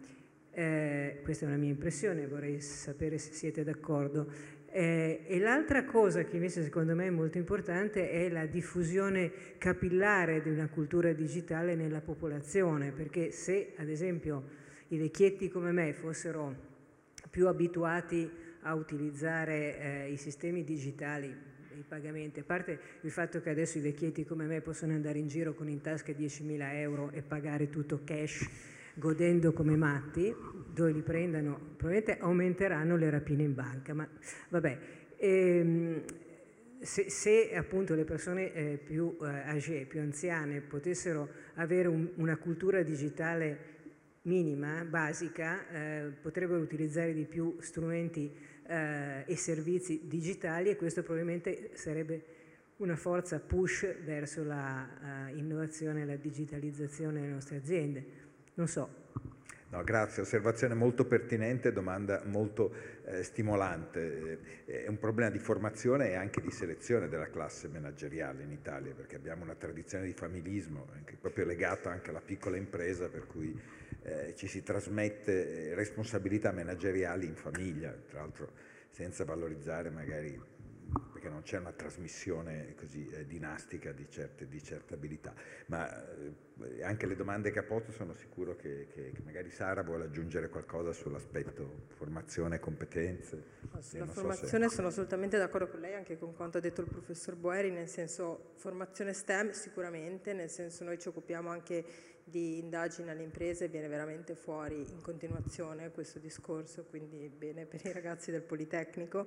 Speaker 5: Eh, questa è una mia impressione, vorrei sapere se siete d'accordo. Eh, e l'altra cosa che invece secondo me è molto importante è la diffusione capillare di una cultura digitale nella popolazione, perché se ad esempio i vecchietti come me fossero più abituati a utilizzare eh, i sistemi digitali, i pagamenti, a parte il fatto che adesso i vecchietti come me possono andare in giro con in tasca diecimila euro e pagare tutto cash, godendo come matti, dove li prendano, probabilmente aumenteranno le rapine in banca, ma vabbè. Ehm, se, se appunto le persone eh, più eh, âgée, più anziane, potessero avere un, una cultura digitale minima, basica, eh, potrebbero utilizzare di più strumenti eh, e servizi digitali, e questo probabilmente sarebbe una forza push verso la uh, innovazione e la digitalizzazione delle nostre aziende. Non so.
Speaker 1: No, grazie, osservazione molto pertinente, domanda molto eh, stimolante. Eh, è un problema di formazione e anche di selezione della classe manageriale in Italia, perché abbiamo una tradizione di familismo, anche, proprio legata anche alla piccola impresa, per cui eh, ci si trasmette responsabilità manageriali in famiglia, tra l'altro senza valorizzare magari, perché non c'è una trasmissione così eh, dinastica di certe, di certe abilità. Ma eh, anche le domande che ha posto, sono sicuro che, che, che magari Sara vuole aggiungere qualcosa sull'aspetto formazione e competenze.
Speaker 3: No, sulla formazione so se... sono assolutamente d'accordo con lei, anche con quanto ha detto il professor Boeri, nel senso formazione STEM sicuramente, nel senso noi ci occupiamo anche di indagini alle imprese, viene veramente fuori in continuazione questo discorso, quindi bene per i ragazzi del Politecnico.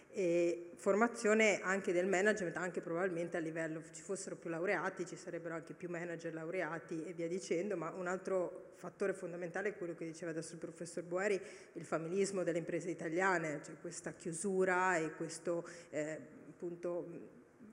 Speaker 3: E formazione anche del management, anche probabilmente a livello, ci fossero più laureati, ci sarebbero anche più manager laureati e via dicendo, ma un altro fattore fondamentale è quello che diceva adesso il professor Boeri, il familismo delle imprese italiane, cioè questa chiusura e questo eh, appunto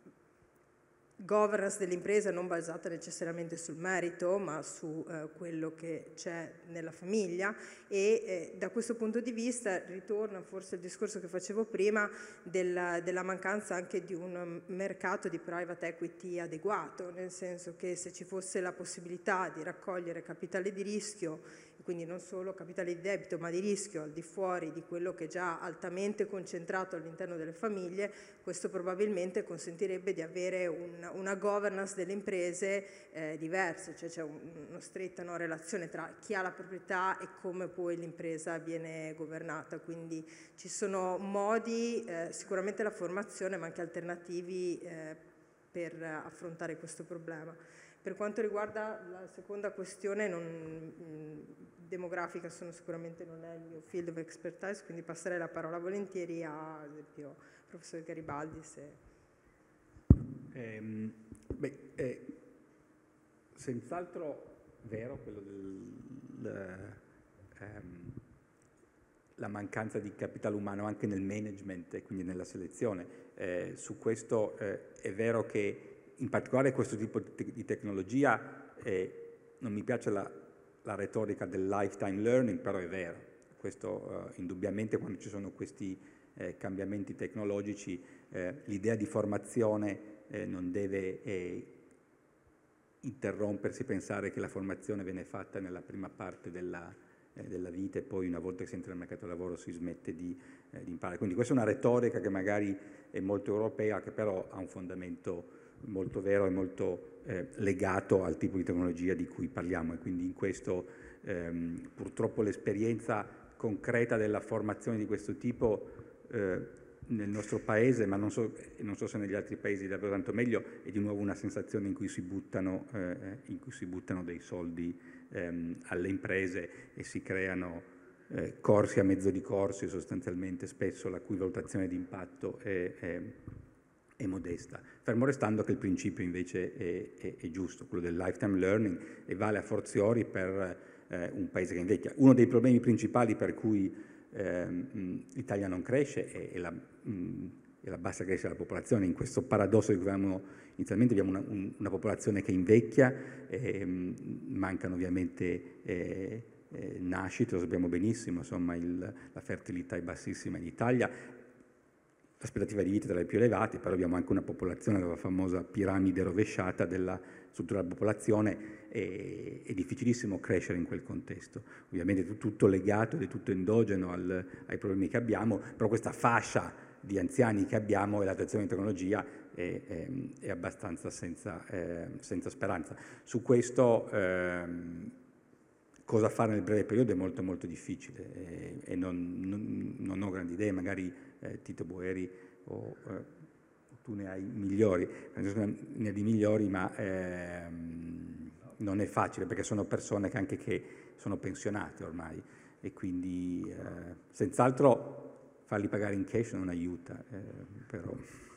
Speaker 3: governance dell'impresa non basata necessariamente sul merito, ma su eh, quello che c'è nella famiglia, e eh, da questo punto di vista ritorna forse il discorso che facevo prima della, della mancanza anche di un mercato di private equity adeguato, nel senso che se ci fosse la possibilità di raccogliere capitale di rischio, quindi non solo capitale di debito ma di rischio al di fuori di quello che è già altamente concentrato all'interno delle famiglie, questo probabilmente consentirebbe di avere un, una governance delle imprese eh, diversa, cioè c'è un, una stretta no, relazione tra chi ha la proprietà e come poi l'impresa viene governata, quindi ci sono modi, eh, sicuramente la formazione ma anche alternativi eh, per affrontare questo problema. Per quanto riguarda la seconda questione, non, mh, demografica sono sicuramente non è il mio field of expertise, quindi passerei la parola volentieri a, ad esempio, al professor Garibaldi. Se...
Speaker 4: Eh, beh, è senz'altro vero quello del... Ehm, la mancanza di capitale umano anche nel management e quindi nella selezione. Eh, su questo eh, è vero che in particolare questo tipo di, te- di tecnologia, eh, non mi piace la, la retorica del lifetime learning, però è vero. Questo eh, indubbiamente quando ci sono questi eh, cambiamenti tecnologici, eh, l'idea di formazione eh, non deve eh, interrompersi, pensare che la formazione viene fatta nella prima parte della, eh, della vita e poi una volta che si entra nel mercato del lavoro si smette di, eh, di imparare. Quindi questa è una retorica che magari è molto europea, che però ha un fondamento molto vero e molto eh, legato al tipo di tecnologia di cui parliamo, e quindi in questo ehm, purtroppo l'esperienza concreta della formazione di questo tipo eh, nel nostro paese, ma non so, non so se negli altri paesi davvero tanto meglio, è di nuovo una sensazione in cui si buttano, eh, in cui si buttano dei soldi ehm, alle imprese e si creano eh, corsi a mezzo di corsi sostanzialmente, spesso la cui valutazione di impatto è, è è modesta, fermo restando che il principio invece è, è, è giusto, quello del lifetime learning, e vale a forziori per eh, un paese che invecchia. Uno dei problemi principali per cui eh, l'Italia non cresce è, è, la, mh, è la bassa crescita della popolazione. In questo paradosso che avevamo inizialmente abbiamo una, un, una popolazione che invecchia, eh, mancano ovviamente eh, eh, nascite, lo sappiamo benissimo, insomma il, la fertilità è bassissima in Italia. l'aspettativa di vita tra le più elevate, però abbiamo anche una popolazione, la famosa piramide rovesciata della struttura della popolazione, è, è difficilissimo crescere in quel contesto. Ovviamente è tutto legato ed è tutto endogeno al, ai problemi che abbiamo, però questa fascia di anziani che abbiamo e l'attrazione in tecnologia è, è, è abbastanza senza, eh, senza speranza. Su questo ehm, cosa fare nel breve periodo è molto molto difficile e, e non, non, non ho grandi idee, magari eh, Tito Boeri o eh, tu ne hai migliori, ne ha di migliori, ma ehm, non è facile perché sono persone che anche che sono pensionate ormai e quindi eh, senz'altro farli pagare in cash non aiuta, eh, però...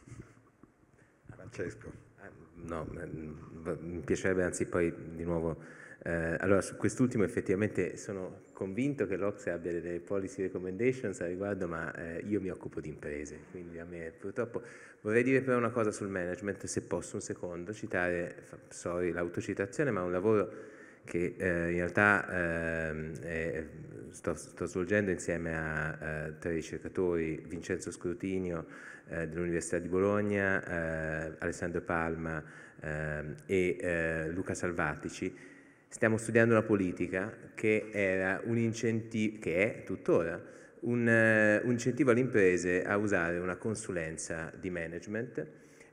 Speaker 1: Francesco.
Speaker 2: No, mi piacerebbe anzi poi di nuovo... Eh, allora, su quest'ultimo effettivamente sono convinto che l'O C S E abbia delle policy recommendations a riguardo, ma eh, io mi occupo di imprese, quindi a me purtroppo... Vorrei dire però una cosa sul management, se posso un secondo, citare, sorry, l'autocitazione, ma un lavoro che eh, in realtà eh, è, sto, sto svolgendo insieme a eh, tre ricercatori, Vincenzo Scrutinio eh, dell'Università di Bologna, eh, Alessandro Palma eh, e eh, Luca Salvatici. Stiamo studiando una politica che era un incentivo, che è tuttora, un, uh, un incentivo alle imprese a usare una consulenza di management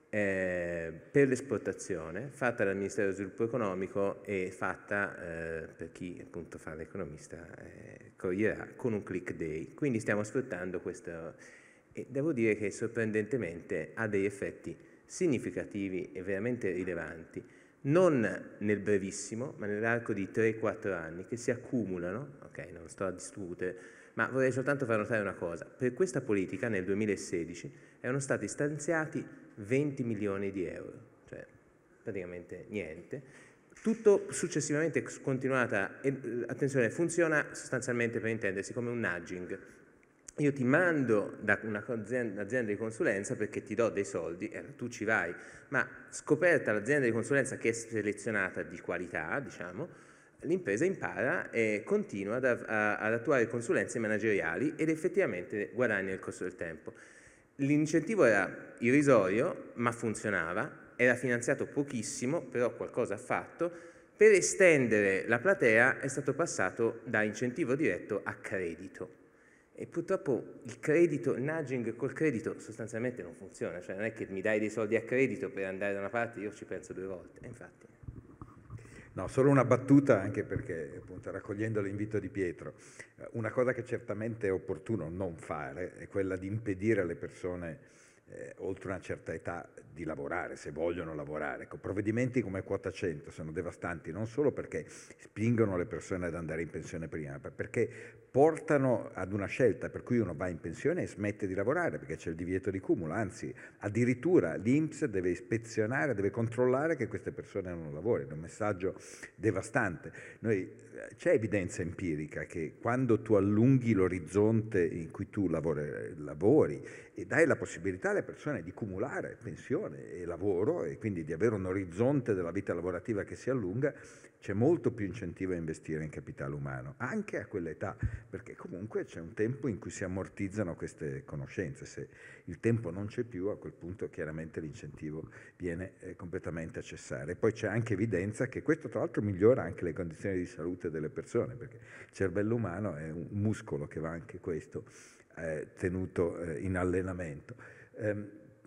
Speaker 2: eh, per l'esportazione, fatta dal Ministero dello Sviluppo Economico e fatta, eh, per chi appunto fa l'economista, eh, coglierà, con un click day. Quindi stiamo sfruttando questo e devo dire che sorprendentemente ha degli effetti significativi e veramente rilevanti, non nel brevissimo, ma nell'arco di tre quattro anni, che si accumulano, ok, non sto a discutere, ma vorrei soltanto far notare una cosa. Per questa politica nel duemilasedici erano stati stanziati venti milioni di euro, cioè praticamente niente. Tutto successivamente è continuata, e, attenzione, funziona sostanzialmente, per intendersi, come un nudging. Io ti mando da un'azienda di consulenza perché ti do dei soldi e tu ci vai, ma scoperta l'azienda di consulenza che è selezionata di qualità, diciamo, l'impresa impara e continua ad, a, ad attuare consulenze manageriali ed effettivamente guadagna nel corso del tempo. L'incentivo era irrisorio, ma funzionava, era finanziato pochissimo, però qualcosa ha fatto. Per estendere la platea è stato passato da incentivo diretto a credito. E purtroppo il credito, il nudging col credito sostanzialmente non funziona, cioè non è che mi dai dei soldi a credito per andare da una parte, io ci penso due volte, e infatti...
Speaker 1: No, solo una battuta, anche perché appunto raccogliendo l'invito di Pietro, una cosa che certamente è opportuno non fare è quella di impedire alle persone eh, oltre una certa età di lavorare, se vogliono lavorare. Ecco, provvedimenti come quota cento sono devastanti non solo perché spingono le persone ad andare in pensione prima, ma perché portano ad una scelta per cui uno va in pensione e smette di lavorare perché c'è il divieto di cumulo, anzi addirittura l'I N P S deve ispezionare, deve controllare che queste persone non lavorino, è un messaggio devastante. Noi, c'è evidenza empirica che quando tu allunghi l'orizzonte in cui tu lavori, lavori e dai la possibilità alle persone di cumulare pensione e lavoro e quindi di avere un orizzonte della vita lavorativa che si allunga, c'è molto più incentivo a investire in capitale umano, anche a quell'età, perché comunque c'è un tempo in cui si ammortizzano queste conoscenze. Se il tempo non c'è più, a quel punto chiaramente l'incentivo viene eh, completamente a cessare. Poi c'è anche evidenza che questo tra l'altro migliora anche le condizioni di salute delle persone, perché il cervello umano è un muscolo che va anche questo eh, tenuto eh, in allenamento. Um,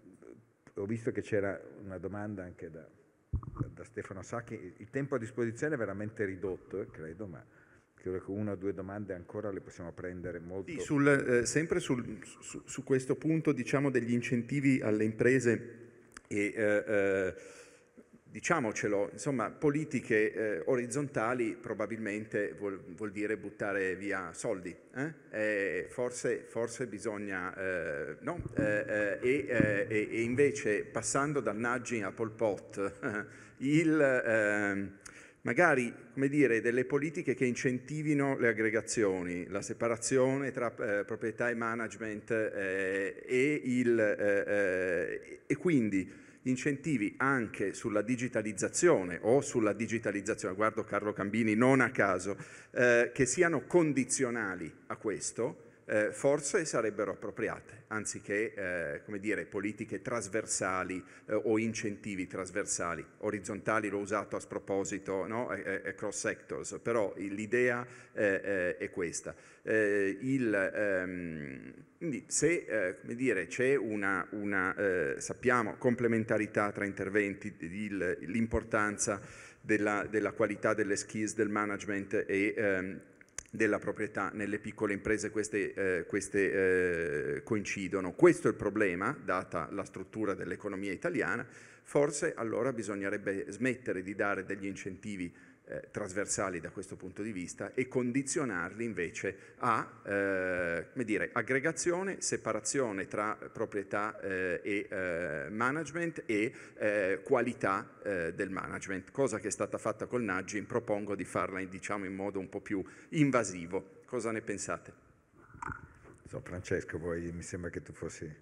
Speaker 1: ho visto che c'era una domanda anche da... da Stefano Sacchi. Il tempo a disposizione è veramente ridotto, eh, credo, ma credo che una o due domande ancora le possiamo prendere molto.
Speaker 6: Sì, sul, eh, sempre sul, su, su questo punto, diciamo, degli incentivi alle imprese e eh, eh, diciamocelo, insomma, politiche eh, orizzontali probabilmente vuol, vuol dire buttare via soldi. Eh? Eh, forse, forse bisogna, eh, no, eh, eh, e, eh, e invece passando dal nudging a Pol Pot, il, eh, magari, come dire, delle politiche che incentivino le aggregazioni, la separazione tra eh, proprietà e management eh, e, il, eh, eh, e quindi incentivi anche sulla digitalizzazione o sulla digitalizzazione, guardo Carlo Cambini non a caso, eh, che siano condizionali a questo, eh, forse sarebbero appropriate, anziché eh, come dire, politiche trasversali eh, o incentivi trasversali. Orizzontali l'ho usato a sproposito, no? e, e cross sectors, però l'idea eh, è questa. Eh, il, ehm, quindi se eh, come dire, c'è una, una eh, sappiamo, complementarità tra interventi, l'importanza della, della qualità delle skills del management e ehm, della proprietà nelle piccole imprese, queste, eh, queste eh, coincidono. Questo è il problema, data la struttura dell'economia italiana. Forse allora bisognerebbe smettere di dare degli incentivi eh, trasversali da questo punto di vista e condizionarli invece a eh, come dire, aggregazione, separazione tra proprietà eh, e eh, management e eh, qualità eh, del management, cosa che è stata fatta col nudging. Propongo di farla in, diciamo, in modo un po' più invasivo. Cosa ne pensate?
Speaker 1: So, Francesco, voi, mi sembra che tu fossi...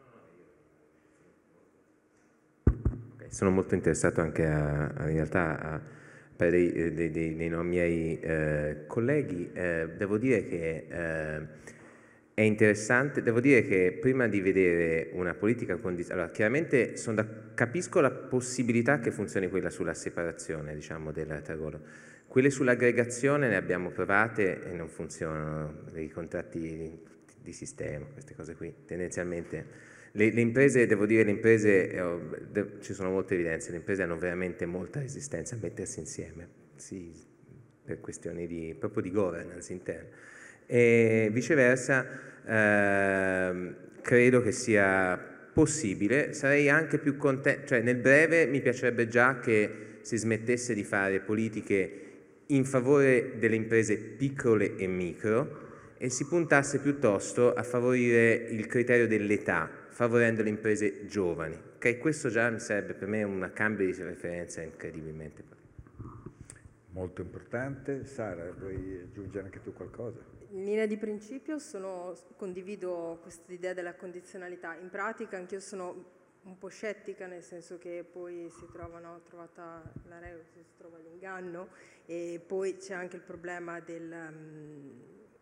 Speaker 2: Sono molto interessato anche a, a, in realtà a, per dei, dei, dei, dei miei eh, colleghi. Eh, devo dire che eh, è interessante, devo dire che prima di vedere una politica condizionata, allora chiaramente sono da, capisco la possibilità che funzioni quella sulla separazione, diciamo, del lavoro. Quelle sull'aggregazione ne abbiamo provate e non funzionano, i contratti di, di sistema, queste cose qui, tendenzialmente. Le, le imprese, devo dire, le imprese, eh, de, ci sono molte evidenze, le imprese hanno veramente molta resistenza a mettersi insieme, sì, per questioni di, proprio di governance interna. E viceversa, eh, credo che sia possibile, sarei anche più contento, cioè nel breve mi piacerebbe già che si smettesse di fare politiche in favore delle imprese piccole e micro e si puntasse piuttosto a favorire il criterio dell'età, favorendo le imprese giovani. Okay? Questo già mi sarebbe per me un cambio di referenza incredibilmente.
Speaker 1: Molto importante. Sara, vuoi aggiungere anche tu qualcosa?
Speaker 3: In linea di principio sono, condivido questa idea della condizionalità. In pratica anch'io sono un po' scettica, nel senso che poi si trovano, trovata la regola, si trova l'inganno, e poi c'è anche il problema del... Um,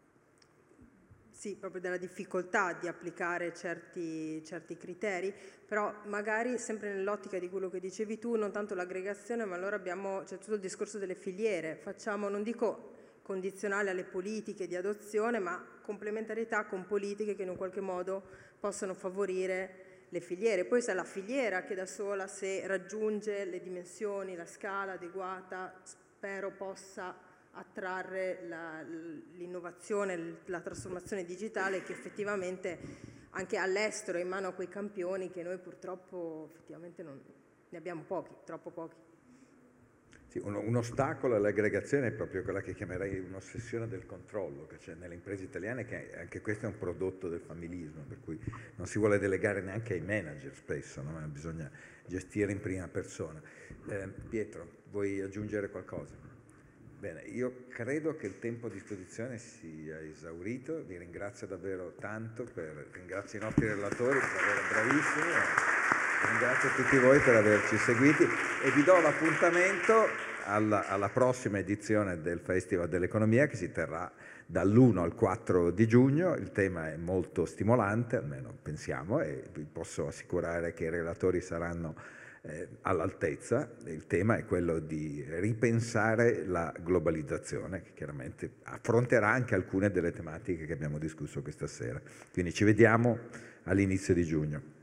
Speaker 3: Sì, proprio della difficoltà di applicare certi, certi criteri, però magari sempre nell'ottica di quello che dicevi tu, non tanto l'aggregazione, ma allora abbiamo, c'è tutto il discorso delle filiere, facciamo, non dico condizionale alle politiche di adozione, ma complementarietà con politiche che in un qualche modo possono favorire le filiere. Poi se è la filiera che da sola, se raggiunge le dimensioni, la scala adeguata, spero possa attrarre la, l'innovazione, la trasformazione digitale che effettivamente anche all'estero è in mano a quei campioni che noi purtroppo effettivamente non, ne abbiamo pochi, troppo pochi.
Speaker 1: Sì, un, un ostacolo all'aggregazione è proprio quella che chiamerei un'ossessione del controllo che c'è nelle imprese italiane, che anche questo è un prodotto del familismo, per cui non si vuole delegare neanche ai manager spesso, no? Bisogna gestire in prima persona. Eh, Pietro, vuoi aggiungere qualcosa? Bene, io credo che il tempo a disposizione sia esaurito, vi ringrazio davvero tanto, per, ringrazio i nostri relatori, davvero bravissimi, ringrazio tutti voi per averci seguiti e vi do l'appuntamento alla, alla prossima edizione del Festival dell'Economia che si terrà dall'uno al quattro di giugno. Il tema è molto stimolante, almeno pensiamo, e vi posso assicurare che i relatori saranno Eh, all'altezza. Il tema è quello di ripensare la globalizzazione, che chiaramente affronterà anche alcune delle tematiche che abbiamo discusso questa sera. Quindi ci vediamo all'inizio di giugno.